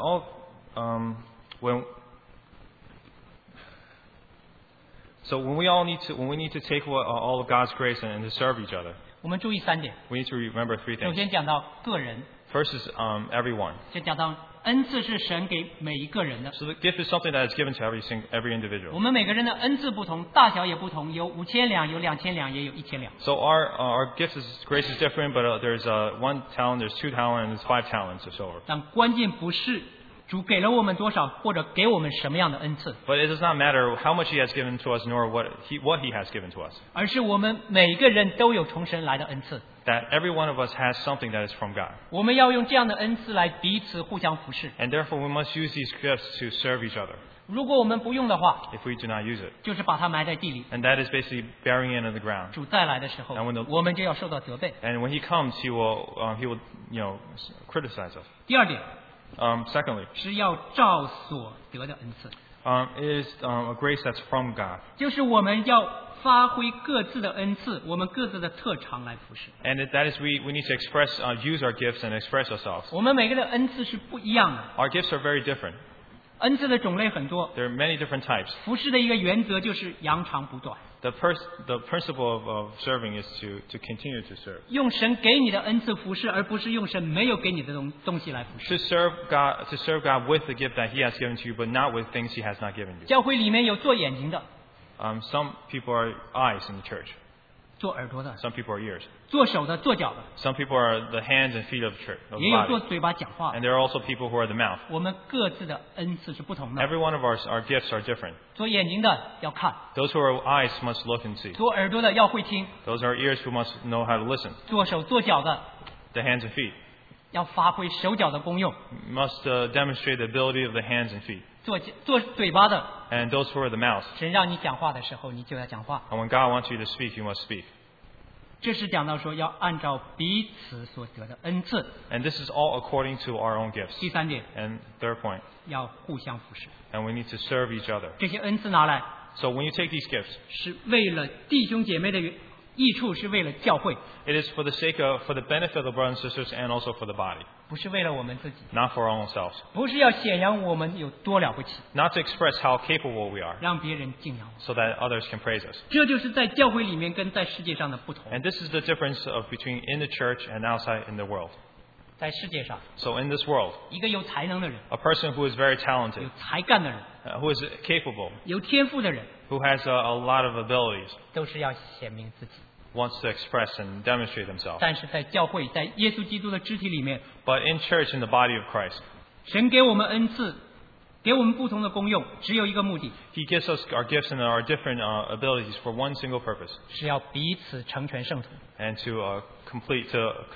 we need to take all of God's grace and to serve each other, 我们注意3点。 we need to remember 3 首 things. 先讲到个人， First is everyone. 就讲到恩赐是神给每一个人的。 So the gift is something that is given to every 我 individual. 们每个人的恩赐不同，大小也不同，有5000两，有2000两，也有1000两。 So our gift grace is different, but there's 1 talent, there's 2 talent, and there's 5 talents or so. 但关键不是主给了我们多少，或者给我们什么样的恩赐， But it does not matter how much He has given to us, nor what He has given to us. 而是我们每个人都有从神来的恩赐。 That every one of us has something that is from God. 我们要用这样的恩赐来彼此互相服侍。 And therefore we must use these gifts to serve each other. 如果我们不用的话， If we do not use it. 就是把它埋在地里。 And that is basically burying it in the ground. 主再来的时候 And when the-， 我们就要受到责备。 And when He comes, He will criticize us. 第二点 Secondly, 是要照所得的恩赐， it is a grace that's from God. 就是我们要发挥各自的恩赐，我们各自的特长来服侍。 And that is we need to use our gifts and express ourselves. 我们每个人的恩赐是不一样的， Our gifts are very different. 恩赐的种类很多。 There are many different types. 服侍的一个原则就是扬长补短， The principle of serving is to continue to serve. 用神给你的恩赐服侍，而不是用神没有给你的东西来服侍。 To serve God with the gift that He has given to you, but not with things He has not given you. 教会里面有做眼睛的， Some people are eyes in the church. 做耳朵的， Some people are ears. 做手的，做脚的， Some people are the hands and feet of the church, of 也 the 有做 body. 嘴巴讲话 And 的。 there are also people who are the mouth. 我们各自的恩赐是不同的。 Every one of our gifts are different. 做眼睛的要看， Those who are eyes must look and see. 做耳朵的要会听， Those are ears who must know how to listen. 做手做脚的 The hands and feet 要发挥手脚的功用， must demonstrate the ability of the hands and feet. 做嘴巴的， And those who are the mouth. 神让你讲话的时候，你就要讲话。 And when God wants you to speak, you must speak. 这是讲到说要按照彼此所得的恩赐。 And this is all according to our own gifts. 第3点， And third point, 要互相服侍。 and we need to serve each other. 这些恩赐拿来 So when you take these gifts, 是为了弟兄姐妹的益处，是为了教会， it is for the benefit of the brothers and sisters and also for the body, 不是为了我们自己， not for our own selves. 不是要显扬我们有多了不起， Not to express how capable we are, 让别人敬仰我。 so that others can praise us. 这就是在教会里面跟在世界上的不同。 And this is the difference between in the church and outside in the world. 在世界上， So in this world, 一个有才能的人， a person who is very 有 talented, 才干的人， who is capable, 有天赋的人， who has a lot of abilities, 都是要显明自己。 wants to express and demonstrate themselves. 但是在教会，在耶稣基督的肢体里面， But in church, in the body of Christ, 神给我们恩赐，给我们不同的功用，只有一个目的， He gives us our gifts and our different abilities for one single purpose, 是要彼此成全圣徒。 and to complete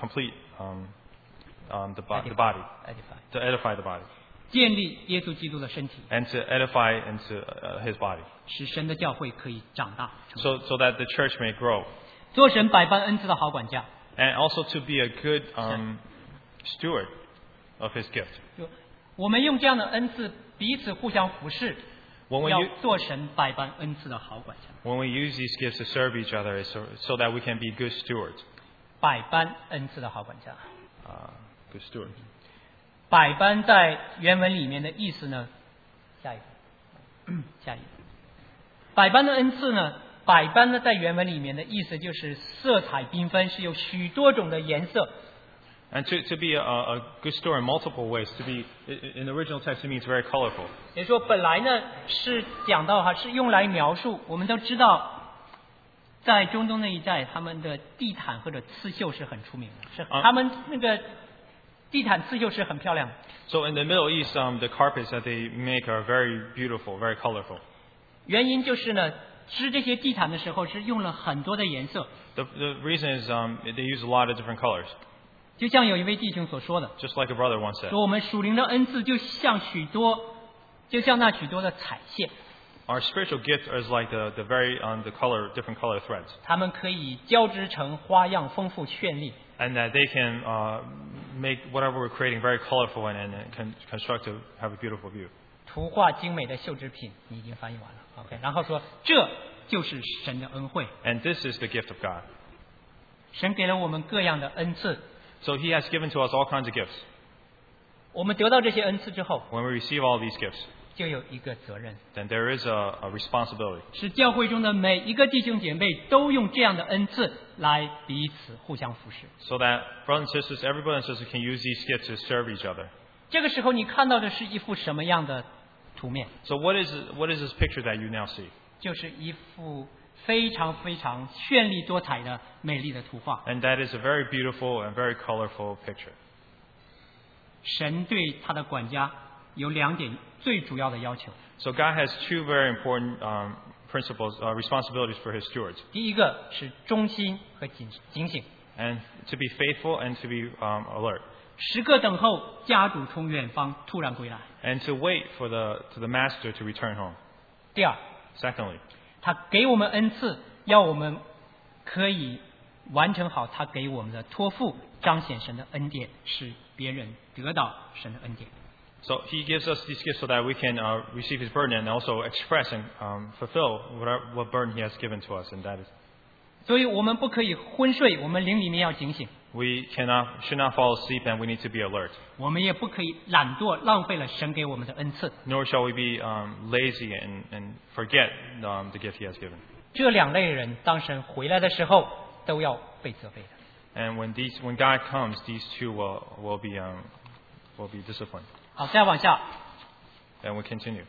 the body, Edify to edify the body, 建立耶稣基督的身体， and to edify into His body, 使神的教会可以长大成长， so that the church may grow, 做神百般恩赐的好管家。 and also to be a good steward of His gift. 就我们用这样的恩赐彼此互相服侍， When we 要 u- 做神百般恩赐的好管家。 when we use these gifts to serve each other, so that we can be good stewards. 百般恩赐的好管家。 Good stewards. 百般在原文里面的意思呢，下一个，下一个，百般的恩赐呢，百般呢在原文里面的意思就是色彩缤纷，是有许多种的颜色。 And to be a good steward in multiple ways, to be in the original text, it means very colorful. 也就是说，本来呢是讲到是用来描述，我们都知道，在中东那一带，他们的地毯或者刺绣是很出名的，是他们那个地毯刺绣是很漂亮的。 So in the Middle East, the carpets that they make are very beautiful, very colorful. 原因就是呢，织这些地毯的时候是用了很多的颜色， The reason is they use a lot of different colors, 就像有一位弟兄所说的， just like a brother once said. 说我们属灵的恩赐就像那许多的彩线， Our spiritual gift is like the very different color threads, 它们可以交织成花样丰富绚丽。 and that they can make whatever we're creating very colorful and construct to have a beautiful view. 图画精美的绣织品，你已经翻译完了 ，OK。然后说，这就是神的恩惠， And this is the gift of God. 神给了我们各样的恩赐， So He has given to us all kinds of gifts. 我们得到这些恩赐之后， When we receive all these gifts, 就有一个责任， then there is a responsibility. 是教会中的每一个弟兄姐妹都用这样的恩赐来彼此互相服侍。 So that brothers and sisters, every brother and sister can use these gifts to serve each other. 这个时候，你看到的是一幅什么样的图面？ So what is this picture that you now see? 就是一幅非常非常绚丽多彩的美丽的图画。 And that is a very beautiful and very colorful picture. 神对他的管家有2点最主要的要求。 So God has two very important principles, responsibilities for His stewards, 第一个是忠心和警醒， and to be faithful and to be alert, 时刻等候家主从远方突然归来。 and to wait for the master to return home. 第二， Secondly, 他给我们恩赐，要我们可以完成好他给我们的托付，彰显神的恩典，使别人得到神的恩典。 so He gives us these gifts so that we can receive His burden and also express and fulfill what burden He has given to us, and that is 所以我们不可以昏睡，我们灵里面要警醒； we should not fall asleep, and we need to be alert. 我们也不可以懒惰，浪费了神给我们的恩赐。 Nor shall we be lazy and forget the gift He has given. 这2类人，当神回来的时候，都要被责备的。 And when God comes, these two will be disciplined. 好，再往下， And we continue.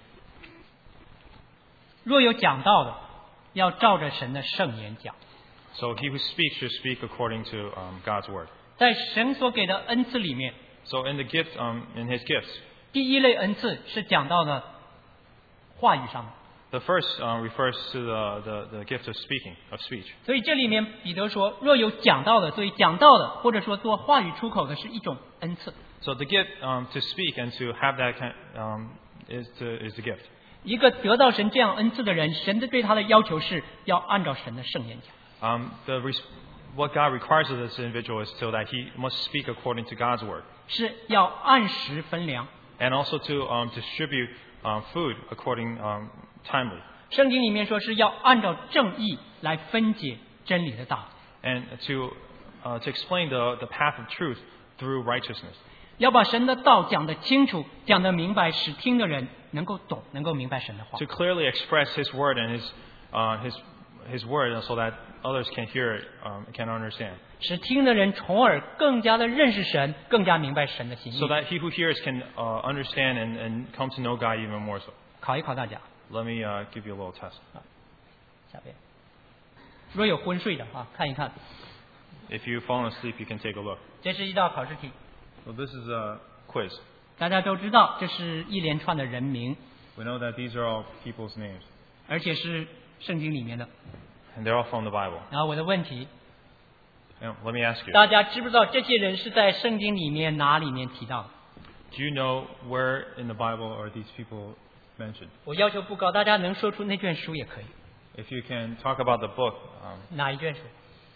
若有讲道的，要照着神的圣言讲。 So he who speaks should speak according to God's word. 在神所给的恩赐里面， So in in His gifts, 第一类恩赐是讲到的话语上的。 the first refers to the gift of speech. 所以这里面彼得说，若有讲道的，所以讲道的或者说做话语出口的是一种恩赐。 So the gift to speak and to have that is the gift. 一个得到神这样恩赐的人，神对他的要求是要按照神的圣言讲。 What God requires of this individual is so that he must speak according to God's word, 是要按时分粮。 and also to distribute food according timely, 圣经里面说是要按照正义来分解真理的道， and to explain the path of truth through righteousness. 要把神的道讲得清楚，讲得明白，使听的人能够懂，能够明白神的话 To。clearly express His word and His word, so that others can hear it, can understand, 使听的人从而更加的认识神，更加明白神的心意 so。that he who hears can understand and come to know God even more so. 考一考大家， Let me give you a little test. 下边，若有昏睡的啊，看一看， If you've fallen asleep, you can take a look. 这是一道考试题。 So this is a quiz. 大家都知道，这是一连串的人名， We know that these are all people's names, 而且是圣经里面的。 and they're all from the Bible. 然后我的问题， Now, let me ask you, 大家知不知道这些人是在圣经里面哪里面提到的？ do you know where in the Bible are these people mentioned? 我要求不高，大家能说出那卷书也可以。 If you can talk about the book, 哪一卷书？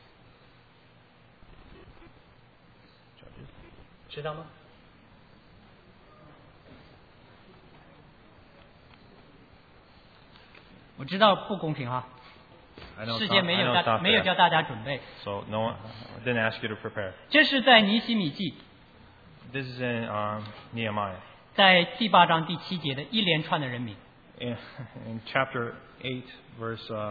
知道吗？ 我知道不公平啊， I know 世 it's 界 not, 没 I 有 know it's 叫 not 没有 fair. 叫大家准备。 So no one didn't ask you to prepare. 这是在尼希米记 This is in Nehemiah. 在第8章第7节的一连串的人名。 In chapter 8, verse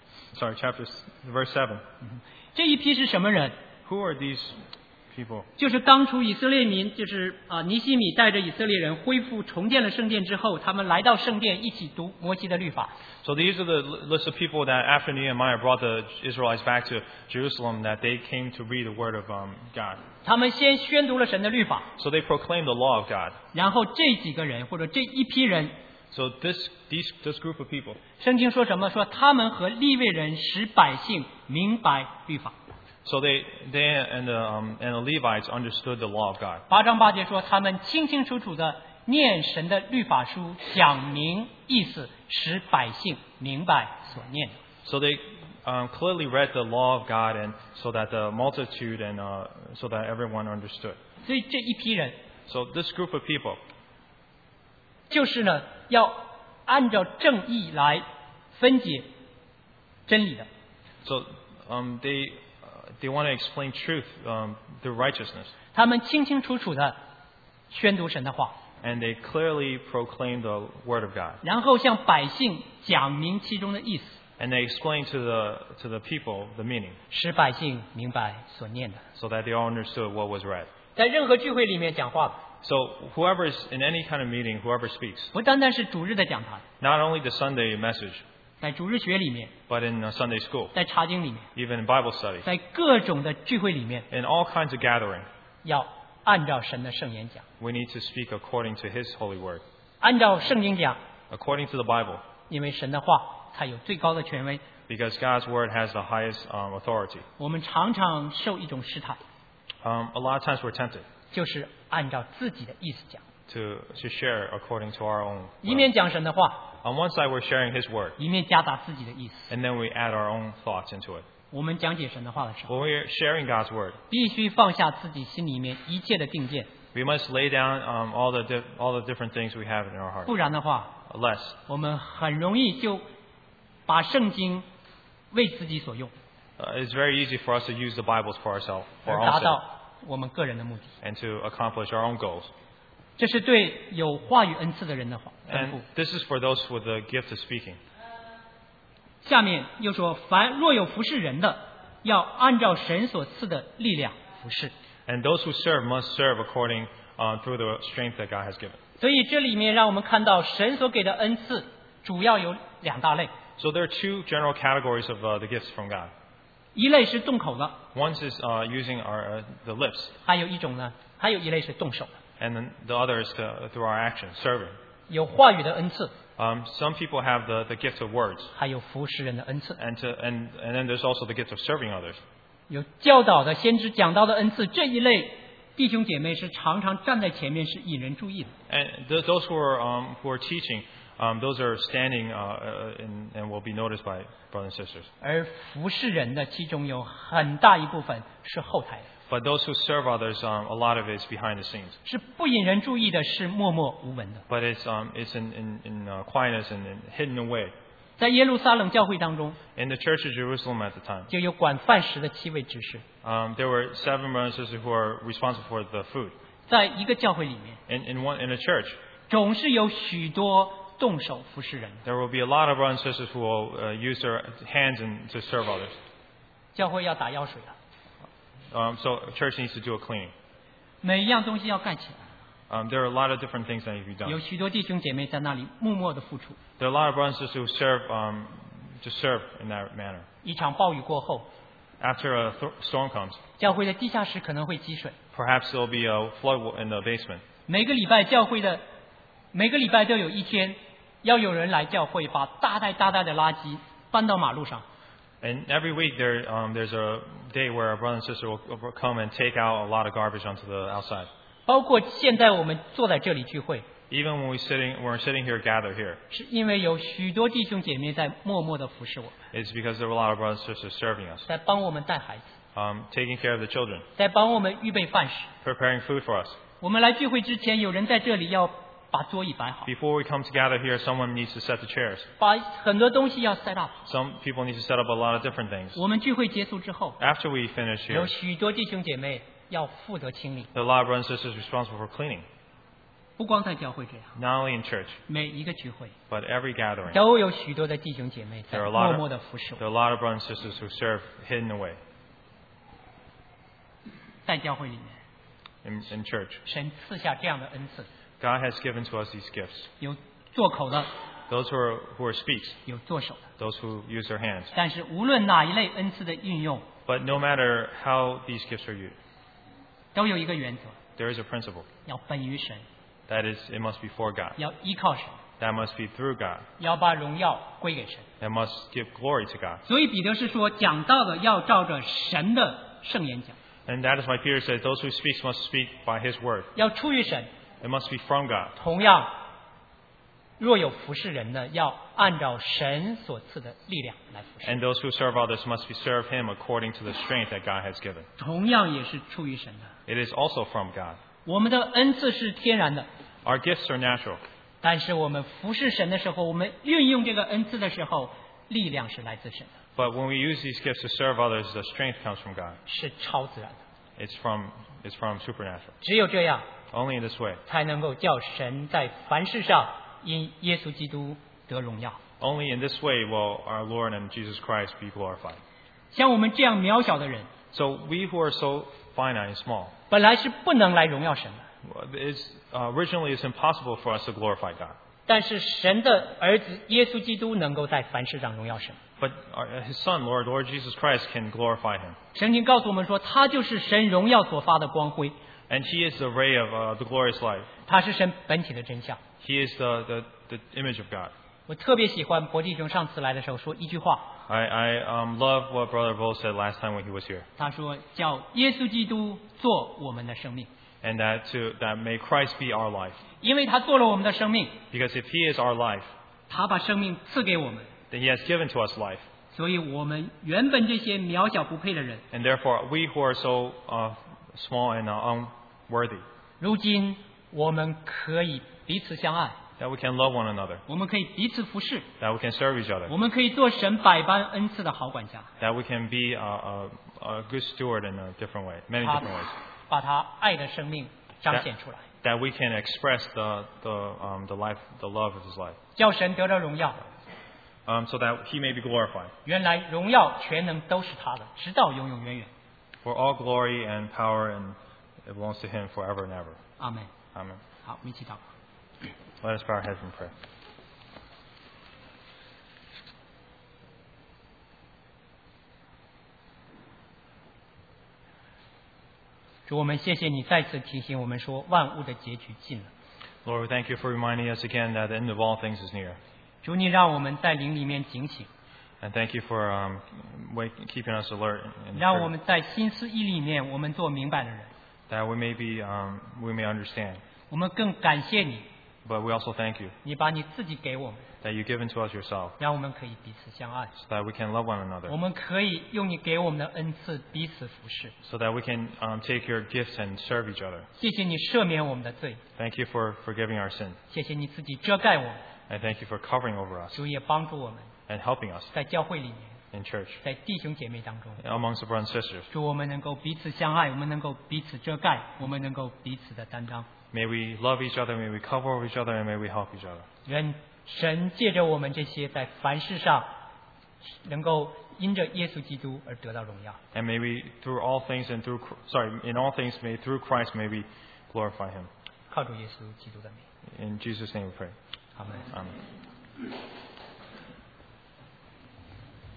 verse 7. 这一批是什么人？ Who are these people? 就是当初以色列民，就是尼希米带着以色列人恢复重建了圣殿之后，他们来到圣殿一起读摩西的律法。 So these are the list of people that after Nehemiah brought the Israelites back to Jerusalem, that they came to read the word of God. 他们先宣读了神的律法， So they proclaimed the law of God. 然后这几个人或者这一批人， So this group of people, 圣经说什么？说他们和利未人使百姓明白律法。 so they and the Levites understood the law of God. 8章8节说，他们清清楚楚的念神的律法书，讲明意思，使百姓明白所念的。 So they clearly read the law of God, and so that the multitude and so that everyone understood. 所以这一批人 So this group of people, 就是呢，要按照正义来分解真理的。 so they want to explain truth through righteousness, 他们清清楚楚的宣读神的话， and they clearly proclaim the word of God, 然后向百姓讲明其中的意思， and they explain to the people the meaning, 使百姓明白所念的。 so that they all understood what was read. 在任何聚会里面讲话， So whoever is in any kind of meeting, whoever speaks, 不单单是主日的讲坛， not only the Sunday message, 在主日学里面， but in Sunday school, 在查经里面， even in Bible study, 在各种的聚会里面， in all kinds of gathering, 要按照神的圣言讲， we need to speak according to His holy word, 按照圣经讲， according to the Bible, 因为神的话它有最高的权威。 because God's word has the highest authority. 我们常常受一种试探， A lot of times we're tempted 就是按照自己的意思讲， to share according to our own. 一面讲神的话， On one side, we're sharing His word, 一面夹杂自己的意思。 and then we add our own thoughts into it. 我们讲解神的话的时候， When we're sharing God's word, 必须放下自己心里面一切的定见， we must lay down all the different things we have in our heart. 不然的话， Less, 我们很容易就把圣经为自己所用， it's very easy for us to use the Bibles for ourselves, for 而 our 达 own 到 sake, 我们个人的目的。 and to accomplish our own goals. 这是对有话语恩赐的人的话吩咐 And。this is for those with the gift of speaking. 下面又说，凡若有服侍人的，要按照神所赐的力量服侍。 And those who serve must serve according through the strength that God has given. 所以这里面让我们看到神所给的恩赐主要有2大类， So there are two general categories of the gifts from God. 一类是动口的， One is using the lips, 还有一类是动手的， and then the other is through our actions, serving. 有话语的恩赐， Some people have the gift of words, 还有服侍人的恩赐， and then there's also the gift of serving others. 有教导的、先知讲道的恩赐。这一类弟兄姐妹是常常站在前面，是引人注意的。 And those who are teaching, those are standing and will be noticed by brothers and sisters. 而服侍人的其中有很大一部分是后台的， But those who serve others, a lot of it is behind the scenes. 是不引人注意的，是默默无闻的。 But it's in quietness and hidden away. 在耶路撒冷教会当中， In the church of Jerusalem at the time, 就有管饭食的7位执事。 there were 7 brothers and sisters who are responsible for the food. 在一个教会里面， In a church, 总是有许多动手服侍人的。 there will be a lot of brothers and sisters who will use their hands to serve others. 教会要打药水的， So a church needs to do a cleaning. 每一样东西要干起来。 There are a lot of different things that need to be done. 有许多弟兄姐妹在那里默默的付出。 There are a lot of brothers and sisters who serve in that manner. 一场暴雨过后， After a storm comes, 教会的地下室可能会积水。 perhaps there will be a flood in the basement. 每个礼拜都有一天，要有人来教会，把大袋的垃圾搬到马路上。 And every week there's a day where a brother and sister will come and take out a lot of garbage onto the outside. 包括现在我们坐在这里聚会， Even when we're sitting here, gathered here, 是因为有许多弟兄姐妹在默默的服侍我们， it's because there are a lot of brothers and sisters serving us, 在帮我们带孩子， taking care of the children, 在帮我们预备饭食。 preparing food for us. 我们来聚会之前，有人在这里要把桌椅摆好， Before we come together here, someone needs to set the chairs. 把很多东西要 set up。 Some people need to set up a lot of different things. 我们聚会结束之后， After we finish 有 here, 许多弟兄姐妹要负责清理， there are a lot of brothers and sisters responsible for cleaning. 不光在教会这样， Not only in church, 每一个聚会 but every gathering. 都有许多的弟兄姐妹在 There are a 默 lot 默 of, 的服侍 there 我。 are a lot of brothers and sisters who serve hidden away 在教会里面， in church. 神赐下这样的恩赐， God has given to us these gifts. 有做口的， Those who are speaks, 有做手的。 those who use their hands. 但是无论哪一类恩赐的运用， But no matter how these gifts are used, 都有一个原则， there is a principle. 要本于神， That is, it must be for God. 要依靠神， That must be through God. 要把荣耀归给神。 That must give glory to God. 所以彼得是说，讲道的要照着神的圣言讲， And that is why Peter says, those who speak must speak by his word. 要出于神。 It must be from God. 同样，若有服侍人的，要按照神所赐的力量来服侍。 And those who serve others must serve him according to the strength that God has given. 同样也是出于神的。 It is also from God. 我们的恩赐是天然的， Our gifts are natural. 但是我们服侍神的时候，我们运用这个恩赐的时候，力量是来自神的， But when we use these gifts to serve others, the strength comes from God. 是超自然的。 It's from supernatural. 只有这样， Only in this way. 才能够叫神在凡事上因耶稣基督得荣耀。 Only in this way will our Lord and Jesus Christ be glorified. 像我们这样渺小的人， So we who are so finite and small, 本来是不能来荣耀神的。 originally it's impossible for us to glorify God. 但是神的儿子耶稣基督能够在凡事上荣耀神。 But his son, Lord Jesus Christ, can glorify him. 圣经告诉我们说，他就是神荣耀所发的光辉， And he is the ray of the glorious light. 他是神本体的真相。 He is the image of God. 我特别喜欢博弟兄上次来的时候说一句话， I love what Brother Bo said last time when he was here. 他说叫耶稣基督做我们的生命， And that may Christ be our life. 因为他做了我们的生命， Because if he is our life, 他把生命赐给我们， then he has given to us life. 所以我们原本这些渺小不配的人， And therefore, we who are so small and unworthy, 如今我们可以彼此相爱， that we can love one another, 我们可以彼此服侍， that we can serve each other, 我们可以做神百般恩赐的好管家， that we can be a good steward in a different way, many 他 different ways, 把他爱的生命彰显出来， that we can express the love of his life, 叫神得着荣耀。 so that he may be glorified. 原来荣耀全能都是他的，直到永永远远。 For all glory and power and it belongs to him forever and ever. 阿门。 Amen. 好，我们一起祷告。 Let us bow our heads in prayer. 主，我们谢谢你再次提醒我们说，万物的结局近了。 Lord, we thank you for reminding us again that the end of all things is near. 主，你让我们在灵里面警醒， And thank you for keeping us alert and 让我们在心思意里面，我们做明白的人。 that we may understand. 我们更感谢你， But we also thank you 你把你自己给我们， that you've given to us yourself 让我们可以彼此相爱， so that we can love one 我 another, 们可以用你给我们的恩赐彼此服侍。 so that we can take your gifts and serve each other. 谢谢你赦免我们的罪， Thank you for forgiving our sin. 谢谢你自己遮盖我们， And thank you for covering over us 主也帮助我们 and helping us 在教会里面， in church, 在弟兄姐妹当中。 amongst the brothers and sisters. 主，我们能够彼此相爱，我们能够彼此遮盖，我们能够彼此的担当。 May we love each other, may we cover over each other, and may we help each other. 愿神借着我们这些在凡事上，能够因着耶稣基督而得到荣耀。 And may we, through all things and in all things, through Christ, may we glorify him. 靠主耶稣基督的名， In Jesus' name we pray. 阿门。 Amen.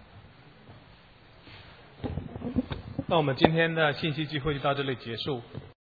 那我们今天的信息聚会就到这里结束。